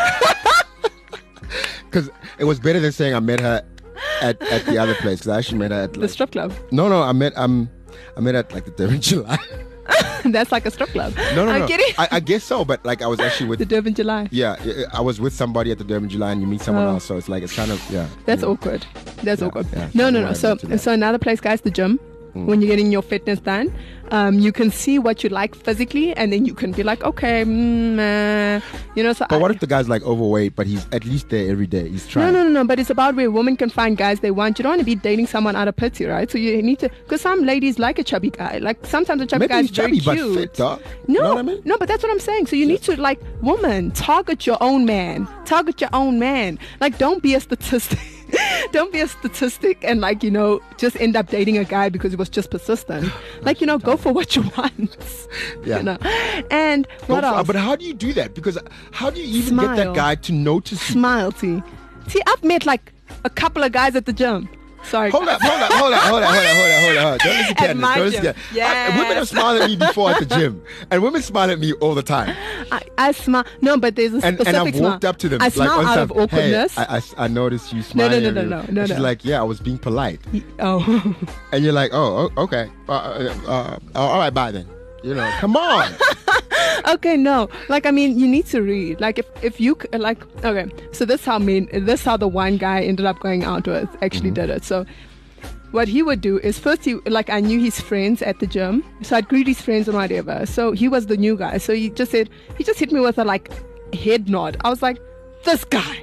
Because it was better than saying I met her at the other place. Because I actually met her at the strip club. No, I met at like the Durban July. That's like a strip club. No. I'm kidding. I guess so, but like I was actually with the Durban July. Yeah, I was with somebody at the Durban July, and you meet someone else, so it's kind of That's awkward. That's awkward. Yeah, no. So another place, guys, the gym. When you're getting your fitness done, you can see what you like physically, and then you can be like, okay, So but what if the guy's like overweight, but he's at least there every day? He's trying. No. But it's about where women can find guys they want. You don't want to be dating someone out of pity, right? So you need to, because some ladies like a chubby guy. Like sometimes a chubby guy is very cute. But fit, dog. No, you know what I mean? No, but that's what I'm saying. So you need to woman, target your own man. Like, don't be a statistic. Don't be a statistic and just end up dating a guy because he was just persistent. Go for what you want. Yeah. And what else? But how do you do that? Because how do you even get that guy to notice you? Smile, T. I've met a couple of guys at the gym. Sorry. Hold up. Don't listen to Candace. Yes. Women have smiled at me before at the gym. And women smile at me all the time. I smile. No, but there's a specific and I've walked up to them. I smile out of awkwardness. Hey, I noticed you smiling. No. She's like, yeah, I was being polite. Oh. And you're like, oh, okay. All right, bye then. Come on. Okay, no. You need to read. If you okay. So this how the one guy ended up going out with actually did it. So what he would do is first I knew his friends at the gym, so I'd greet his friends and whatever. So he was the new guy. So he just hit me with a head nod. I was like, this guy.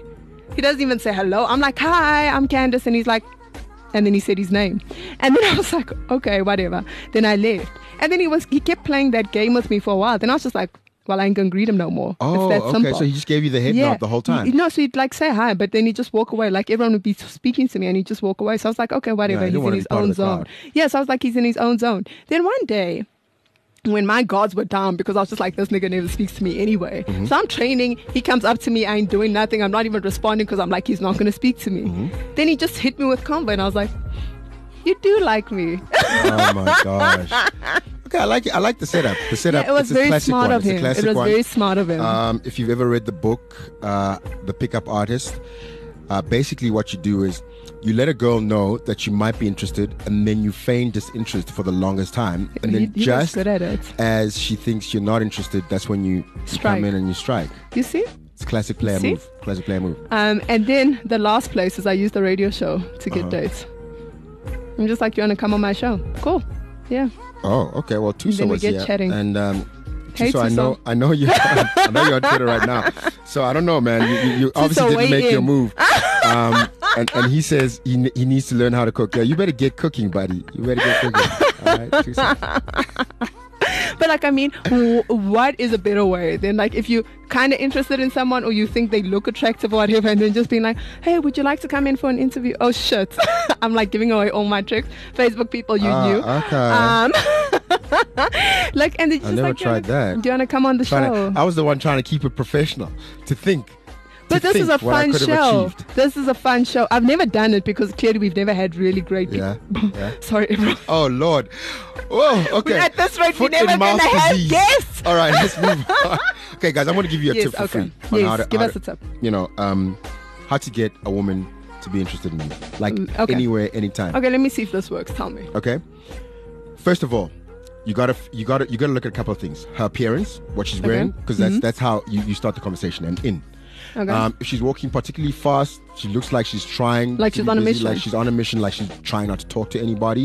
He doesn't even say hello. I'm like, hi, I'm Candace. And he's like, and then he said his name. And then I was like, okay, whatever. Then I left. And then he kept playing that game with me for a while. Then I was just like, well, I ain't gonna greet him no more. Oh, it's that okay. simple. So he just gave you the head nod the whole time. No, so he'd like say hi, but then he'd just walk away. Like everyone would be speaking to me and he'd just walk away. So I was like, okay, whatever. Yeah, he's in his own zone. Yeah, so I was like, he's in his own zone. Then one day, when my guards were down, because I was just like, this nigga never speaks to me anyway. Mm-hmm. So I'm training. He comes up to me. I ain't doing nothing. I'm not even responding because I'm like, he's not going to speak to me. Mm-hmm. Then he just hit me with convo and I was like, you do like me. Oh my gosh. Okay, I like it. I like the setup. The setup. Yeah, it was very smart of him. It was very smart of him. If you've ever read the book, The Pickup Artist, basically what you do is you let a girl know that you might be interested, and then you feign disinterest for the longest time, and then He was good at it. as she thinks you're not interested, that's when you come in and you strike. You see? It's a classic player move. Classic player move. And then the last place is I used the radio show to get dates. I'm just like, you want to come on my show? Cool. Yeah. Oh, okay. Well, Tuso was get here, chatting. and Hey, Tuso, Tuso. I know you're on Twitter right now. So I don't know, man. You obviously didn't make your move. And he says he needs to learn how to cook. Yeah, you better get cooking, buddy. You better get cooking. All right, Tuso. But like, I mean, what is a better way than like if you kind of interested in someone or you think they look attractive or whatever, and then just being like, hey, would you like to come in for an interview? Oh shit. I'm like giving away all my tricks. Facebook people, you knew. Okay. Like, and it's I just never like, tried that. do you want to come on the show? I was the one trying to keep it professional. To think. But this is a what I fun could have show. achieved. This is a fun show. I've never done it because clearly we've never had really great Yeah. Yeah. Sorry, everyone. Oh Lord. Oh, okay. At this rate, we're Foot never and going to mouth have disease. guests. All right, let's move on. Okay, guys, I'm going to give you a Yes, tip for okay. free. Yes, give us a tip. You know, how to get a woman to be interested in you. Like Okay. anywhere, anytime. Okay, let me see if this works. Tell me. Okay. First of all, you gotta look at a couple of things. Her appearance, what she's wearing, because that's how you start the conversation and in. Okay. If she's walking particularly fast, she looks like she's trying. Like to she's be on a busy, mission. Like she's on a mission. Like she's trying not to talk to anybody.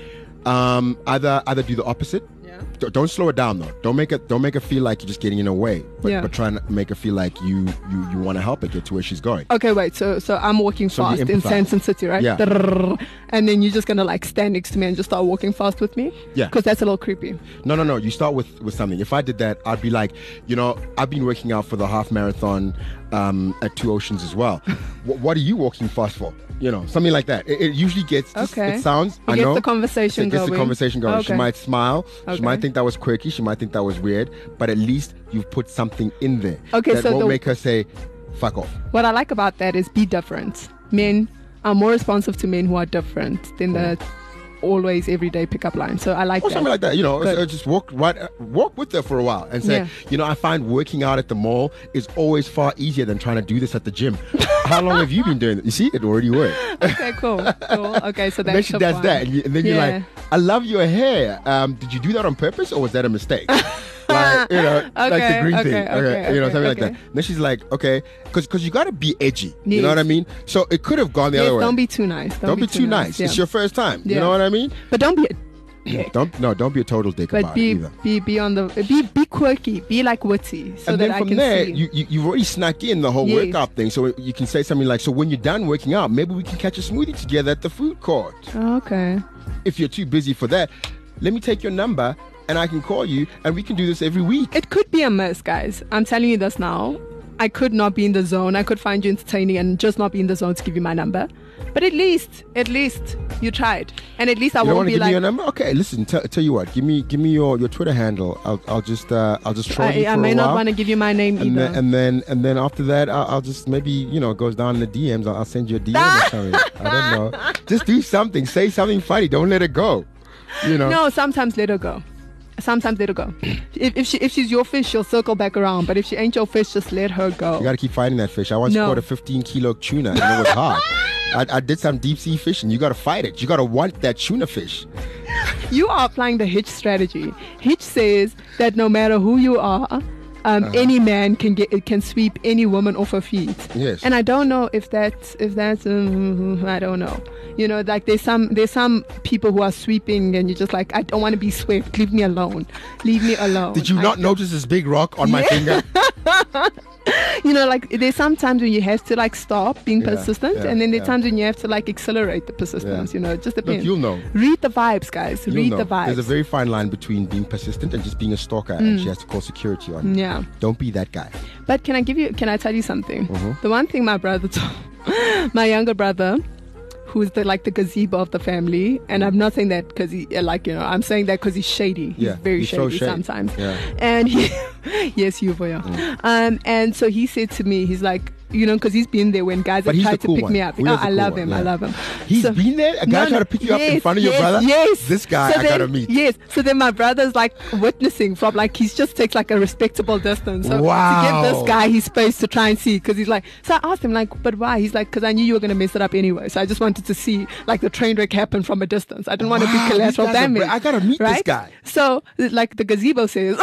Either do the opposite. Yeah. Don't slow it down though. Don't make her feel like you're just getting in her way. But try and make her feel like you want to help her get to where she's going. Okay, wait. So I'm walking So you fast in empathize. Sanson City, right? Yeah. And then you're just gonna like stand next to me and just start walking fast with me? Yeah. Because that's a little creepy. No. You start with something. If I did that, I'd be like, I've been working out for the half marathon at Two Oceans as well. What are you walking fast for? Something like that. It usually gets. Okay. It sounds. It I gets know. the conversation It gets the going. conversation going. Okay. She might smile. Okay. She might think that was quirky. She might think that was weird. But at least you've put something in there. Okay, that so won't make her say, "Fuck off." What I like about that is be different. Men are more responsive to men who are different than the always everyday pickup line. So I like Or that. something like that, Good. just walk with her for a while and say, I find working out at the mall is always far easier than trying to do this at the gym. How long have you been doing it? You see, it already worked. Okay, cool. Okay, so that's Then she does that, and then you're like, I love your hair. Did you do that on purpose or was that a mistake? Like the green thing. Something like that. Then she's like, okay, because you got to be edgy. You know what I mean? So it could have gone the other way. Don't be too nice. Don't be too nice. Yeah. It's your first time. You Yeah. know what I mean? But don't be a dick. Don't be a total dick But about it either. be quirky, be like witty, so And that then I from can there, see. you've already snuck in the whole Yes. workout thing. So you can say something like, so when you're done working out, maybe we can catch a smoothie together at the food court. Okay. If you're too busy for that, let me take your number and I can call you and we can do this every week. It could be a miss, guys. I'm telling you this now. I could not be in the zone. I could find you entertaining and just not be in the zone to give you my number. But at least you tried, and at least I You don't won't want to be give me like. your number? Okay, listen. Tell you what. Give me your Twitter handle. I'll just troll you for I a may not while. want to give you my name And either. then after that, I'll just maybe it goes down in the DMs. I'll send you a DM or something. I don't know. Just do something. Say something funny. Don't let it go. No, sometimes let her go. Sometimes let her go. If she's your fish, she'll circle back around. But if she ain't your fish, just let her go. You got to keep fighting that fish. I once No. caught a 15-kilo tuna and it was hard. I did some deep sea fishing. You got to fight it. You got to want that tuna fish. You are applying the Hitch strategy. Hitch says that no matter who you are, any man can sweep any woman off her feet. Yes. And I don't know if that's I don't know. You know, like there's some people who are sweeping and you're just like, I don't want to be swept. Leave me alone. Leave me alone. Did you not notice this big rock on my finger? You know, like there's sometimes when you have to like stop being persistent, and then there's times when you have to like accelerate the persistence. You know, it just depends. Look, you'll know. Read the vibes, guys. Read the vibes. There's a very fine line between being persistent and just being a stalker, and she has to call security on you. Yeah. Don't be that guy. But can I tell you something? The one thing my brother told my younger brother, who's the gazebo of the family, and I'm not saying that because he I'm saying that because he's shady. He's very shady sometimes. Yeah. And he, yes, you for you. And so he said to me, he's like, you know, because he's been there when guys have tried to pick me up. I love him. He's been there? A guy tried to pick you up in front of your brother? Yes. This guy I gotta meet. Yes. So then my brother's like witnessing from like, he just takes like a respectable distance. So wow. to give this guy his space to try and see, because he's like, so I asked him like, but why? He's like, because I knew you were going to mess it up anyway. So I just wanted to see like the train wreck happen from a distance. I didn't want to be collateral damage. I gotta meet this guy. So like the gazebo says,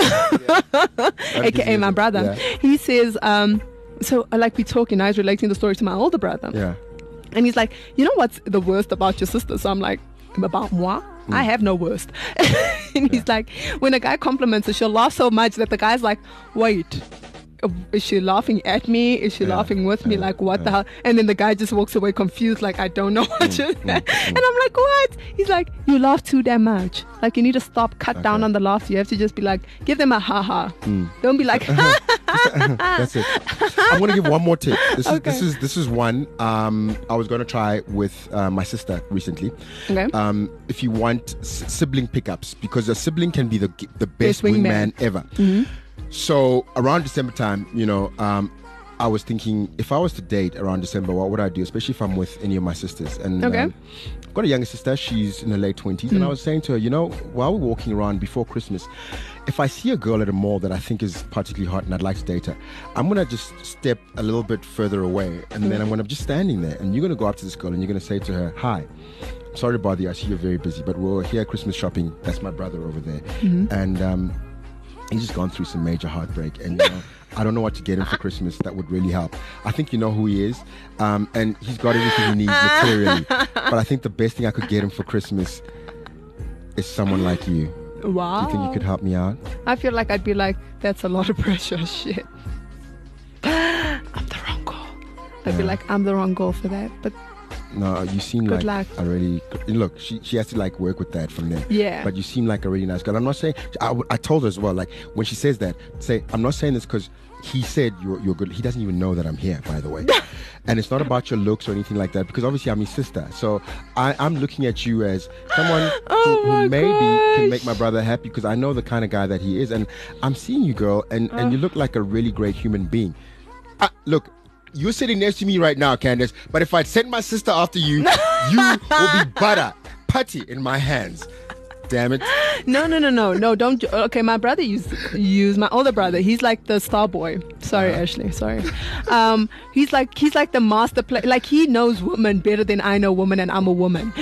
aka my brother, he says, so like we talking, I was relating the story to my older brother. Yeah. And he's like, you know what's the worst about your sister? So I'm like, about moi? I have no worst. And he's like, when a guy compliments her, she'll laugh so much that the guy's like, wait, is she laughing at me? Is she laughing with me? Like, what the hell? And then the guy just walks away confused, like, I don't know what you're And I'm like, what? He's like, you laugh too damn much. Like, you need to stop, cut down on the laughter. You have to just be like, give them a ha-ha. Don't be like, That's it. I'm going to give one more tip. This is one I was going to try with my sister recently. Okay. If you want sibling pickups, because a sibling can be the best wingman ever. So around December time, you know, I was thinking, if I was to date around December, what would I do? Especially if I'm with any of my sisters. And I've got a younger sister. She's in her late 20s. And I was saying to her, you know, while we're walking around before Christmas, if I see a girl at a mall that I think is particularly hot and I'd like to date her, I'm going to just step a little bit further away. And then I'm going to just standing there. And you're going to go up to this girl and you're going to say to her, hi, I'm sorry to bother you. I see you're very busy, but we're here Christmas shopping. That's my brother over there. And he's just gone through some major heartbreak, and you know, I don't know what to get him for Christmas that would really help. I think you know who he is, and he's got everything he needs materially. But I think the best thing I could get him for Christmas is someone like you. Wow. Do you think you could help me out? I feel like I'd be like, that's a lot of pressure. Shit. I'm the wrong girl. I'd be like, I'm the wrong girl for that. But no, you seem good like luck. a really look. She has to like work with that from there. Yeah. But you seem like a really nice girl. I'm not saying. I told her as well. Like when she says that, say I'm not saying this because he said you're good. He doesn't even know that I'm here, by the way. And it's not about your looks or anything like that, because obviously I'm his sister. So I'm looking at you as someone who maybe can make my brother happy, because I know the kind of guy that he is. And I'm seeing you, girl, and you look like a really great human being. Look. You're sitting next to me right now, Candace, but if I'd send my sister after you, you will be putty in my hands. Damn it. No, don't. Okay, my brother used my older brother. He's like the star boy. Sorry, Ashley. Sorry. He's like the master play. Like he knows women better than I know women, and I'm a woman.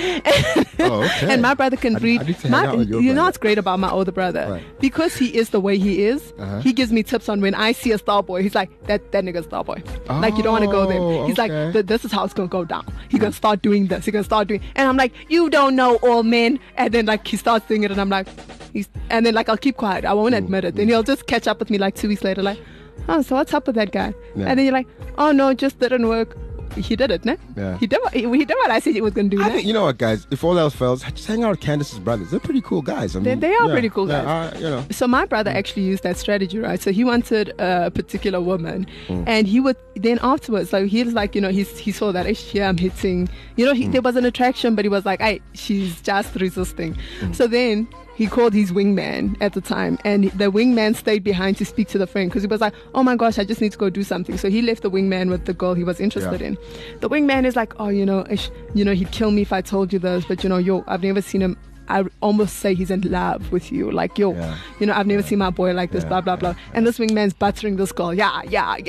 And my brother can read. You know what's great about my older brother? Right. Because he is the way he is. He gives me tips on when I see a star boy. He's like, that nigga's star boy. Like you don't want to go there. He's like, this is how it's gonna go down. He's gonna start doing this. He's gonna start doing. And I'm like, you don't know all men. And then like he starts doing it, and I'm like, and then like I'll keep quiet. I won't admit it. Then he'll just catch up with me like 2 weeks later, like, oh, so what's up with that guy? And then you're like, oh no, it just didn't work. He did it, ne? Yeah. He did what I said he was going to do. I think, you know what, guys? If all else fails, just hang out with Candace's brothers. They're pretty cool guys. I mean, they are pretty cool guys. You know. So my brother actually used that strategy, right? So he wanted a particular woman, and he would then afterwards, like he was like, you know, he saw that I'm hitting, you know, there was an attraction, but he was like, she's just resisting. So then he called his wingman at the time, and the wingman stayed behind to speak to the friend, because he was like, oh my gosh, I just need to go do something. So he left the wingman with the girl he was interested in. The wingman is like, oh, you know, he'd kill me if I told you this, but you know, I've never seen him. I almost say he's in love with you. Like, you know, I've never seen my boy like this, blah, blah, blah. And this wingman's buttering this girl. Yeah.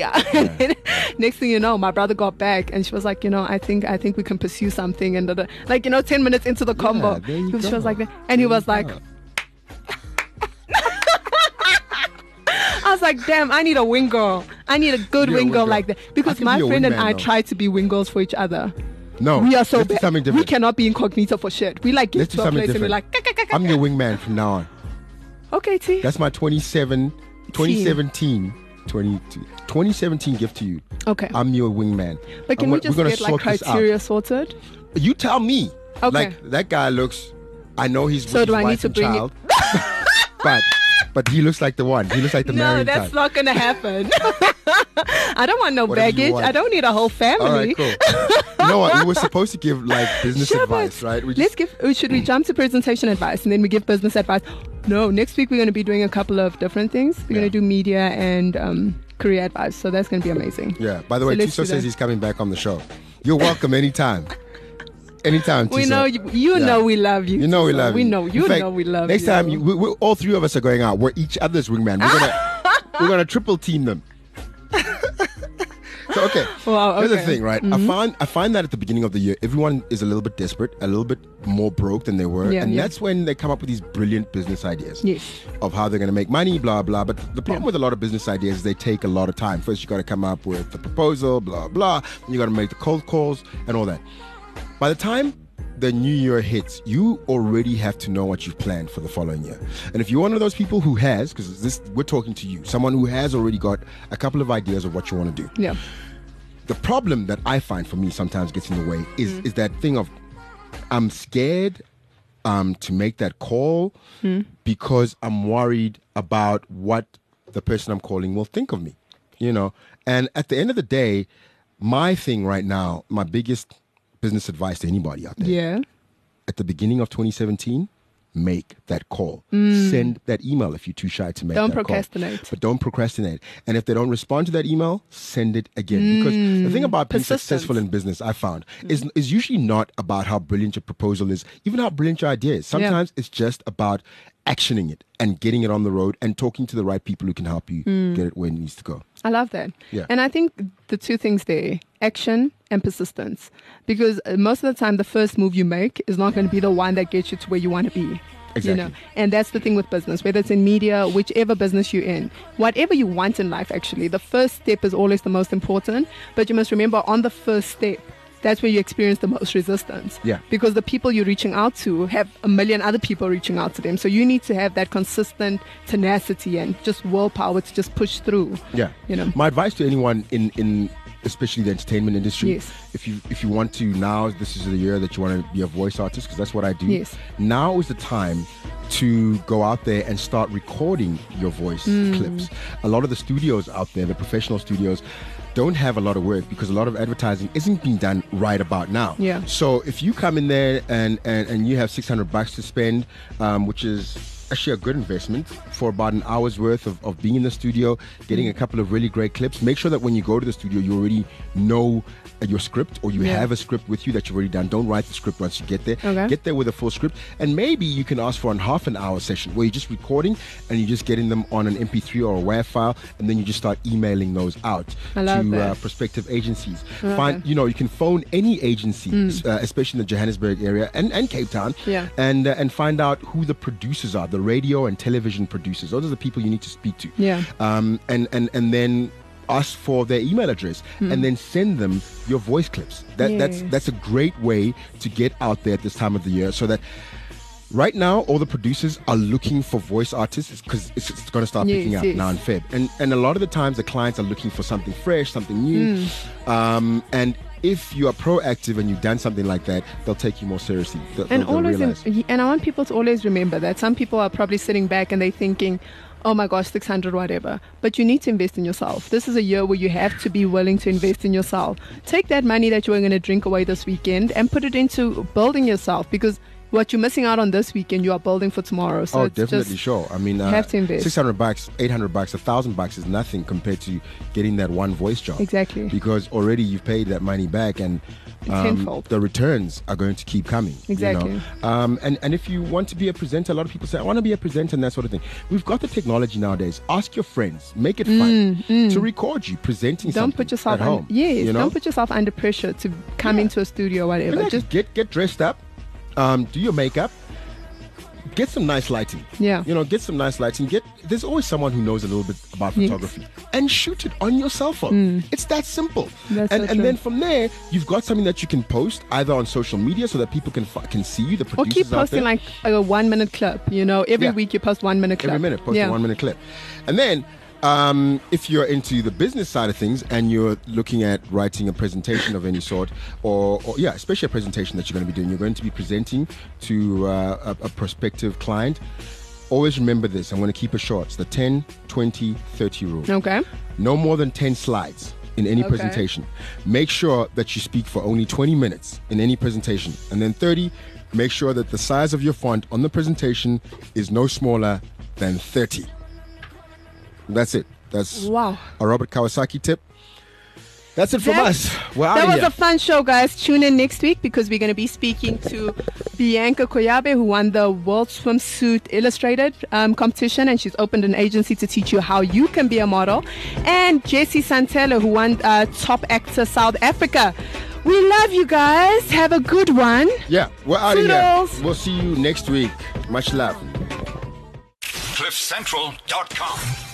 Next thing you know, my brother got back, and she was like, you know, I think we can pursue something. And like, you know, 10 minutes into the combo, she was like that. And he was like, I was like, damn, I need a wing girl. I need a good wing girl like that. Because my friend and I tried to be wing girls for each other. No, we are so let's do bad. something We different. cannot be incognito for shit. We like get Let's do to a something place and we're different. like, "Ka, ka, ka, I'm ka." your wingman from now on. Okay, T. That's my 2017 gift to you. Okay. I'm your wingman. But can we just we're gonna get like sort this out. criteria sorted? You tell me. Okay. Like that guy looks. I know he's So with do his I need wife to and bring it- child, but he looks like the one. He looks like the No, married that's type. not going to happen. I don't want no Whatever you baggage. want. I don't need a whole All family. right, cool. You know what? We were supposed to give like business Sure, advice, but right? We Let's give. Should we jump to presentation advice and then we give business advice? No, next week we're going to be doing a couple of different things. We're going Yeah. to do media and career advice. So that's going to be amazing. Yeah. By the So way, let's Tiso do says that. he's coming back on the show. You're welcome anytime. Anytime, We Tiso. know you Yeah. know we love you. You know we Tiso. love We you. know In you fact, know we love next you. time, we all three of us are going out. We're each other's wingman. We're gonna triple team them. So okay. Wow, Here's the okay. thing, right? I find that at the beginning of the year, everyone is a little bit desperate, a little bit more broke than they were, Yeah, and yeah. that's when they come up with these brilliant business ideas. Yes. Of how they're going to make money, blah blah. But the problem Yeah. with a lot of business ideas is they take a lot of time. First, you got to come up with the proposal, blah blah. You got to make the cold calls and all that. By the time the new year hits, you already have to know what you've planned for the following year. And if you're one of those people who has, because this we're talking to you, someone who has already got a couple of ideas of what you want to do. Yeah. The problem that I find for me sometimes gets in the way is Mm. is that thing of I'm scared to make that call Mm. because I'm worried about what the person I'm calling will think of me. You know, and at the end of the day, my thing right now, my biggest business advice to anybody out there, Yeah. at the beginning of 2017, make that call. Send that email if you're too shy to make Don't that call. procrastinate. But don't procrastinate. And if they don't respond to that email, send it again. Because the thing about being Persistence. successful in business, I found, is usually not about how brilliant your proposal is, even how brilliant your idea is. Sometimes it's just about actioning it and getting it on the road and talking to the right people who can help you get it where it needs to go. I love that. Yeah. And I think the two things there, action and persistence. Because most of the time, the first move you make is not going to be the one that gets you to where you want to be. Exactly. You know, and that's the thing with business, whether it's in media, whichever business you're in, whatever you want in life, actually, the first step is always the most important. But you must remember on the first step, that's where you experience the most resistance. Yeah. Because the people you're reaching out to have a million other people reaching out to them. So you need to have that consistent tenacity and just willpower to just push through. Yeah. You know. My advice to anyone in especially the entertainment industry, Yes. if you want to now, this is the year that you want to be a voice artist, because that's what I do. Yes. Now is the time to go out there and start recording your voice clips. A lot of the studios out there, the professional studios, don't have a lot of work because a lot of advertising isn't being done right about now. Yeah. So if you come in there and you have $600 to spend, which is actually a good investment for about an hour's worth of being in the studio, getting a couple of really great clips. Make sure that when you go to the studio, you already know your script, or you Yeah. have a script with you that you've already done. Don't write the script once you get there. Okay. Get there with a full script, and maybe you can ask for a half an hour session where you're just recording and you're just getting them on an MP3 or a WAV file, and then you just start emailing those out I love to that. prospective agencies. Okay. Find, you can phone any agency, especially in the Johannesburg area and Cape Town, Yeah. and find out who the producers are, the radio and television producers. Those are the people you need to speak to. Yeah. And then ask for their email address and then send them your voice clips. Yes. That's a great way to get out there at this time of the year, so that right now all the producers are looking for voice artists because it's going to start Yes, picking up yes. now in Feb. And a lot of the times the clients are looking for something fresh, something new. And if you are proactive and you've done something like that, they'll take you more seriously. And They'll always, realize. and I want people to always remember that some people are probably sitting back and they're thinking, oh my gosh, 600, whatever. But you need to invest in yourself. This is a year where you have to be willing to invest in yourself. Take that money that you are going to drink away this weekend and put it into building yourself, because what you're missing out on this weekend, you are building for tomorrow. So Oh, it's definitely, just, sure. I mean, have to invest. $600, $800, $1,000 is nothing compared to getting that one voice job. Exactly. Because already you've paid that money back, and tenfold. the returns are going to keep coming. Exactly. You know? And if you want to be a presenter, a lot of people say, I want to be a presenter and that sort of thing. We've got the technology nowadays. Ask your friends, make it fun to record you presenting Don't something put yourself at home. Yes, you know? don't put yourself under pressure to come into a studio or whatever. Exactly. Just Get dressed up, do your makeup, get some nice lighting. Yeah. Get some nice lighting. There's always someone who knows a little bit about photography, and shoot it on your cell phone. It's that simple. And then from there, you've got something that you can post either on social media so that people can see you. The or producers keep posting out there. like a 1 minute clip. Every week you post 1 minute clip. Every minute, post a 1 minute clip, and then. If you're into the business side of things and you're looking at writing a presentation of any sort, or especially a presentation that you're going to be doing, you're going to be presenting to a prospective client. Always remember this. I'm going to keep it short. It's the 10, 20, 30 rule. Okay. No more than 10 slides in any presentation. Make sure that you speak for only 20 minutes in any presentation. And then 30, make sure that the size of your font on the presentation is no smaller than 30. That's it. That's a Robert Kawasaki tip. That's it from us. We're out of here. That was a fun show, guys. Tune in next week because we're going to be speaking to Bianca Koyabe, who won the World Swimsuit Illustrated competition, and she's opened an agency to teach you how you can be a model. And Jesse Santella, who won Top Actor South Africa. We love you guys. Have a good one. Yeah, we're out of here. We'll see you next week. Much love. CliffCentral.com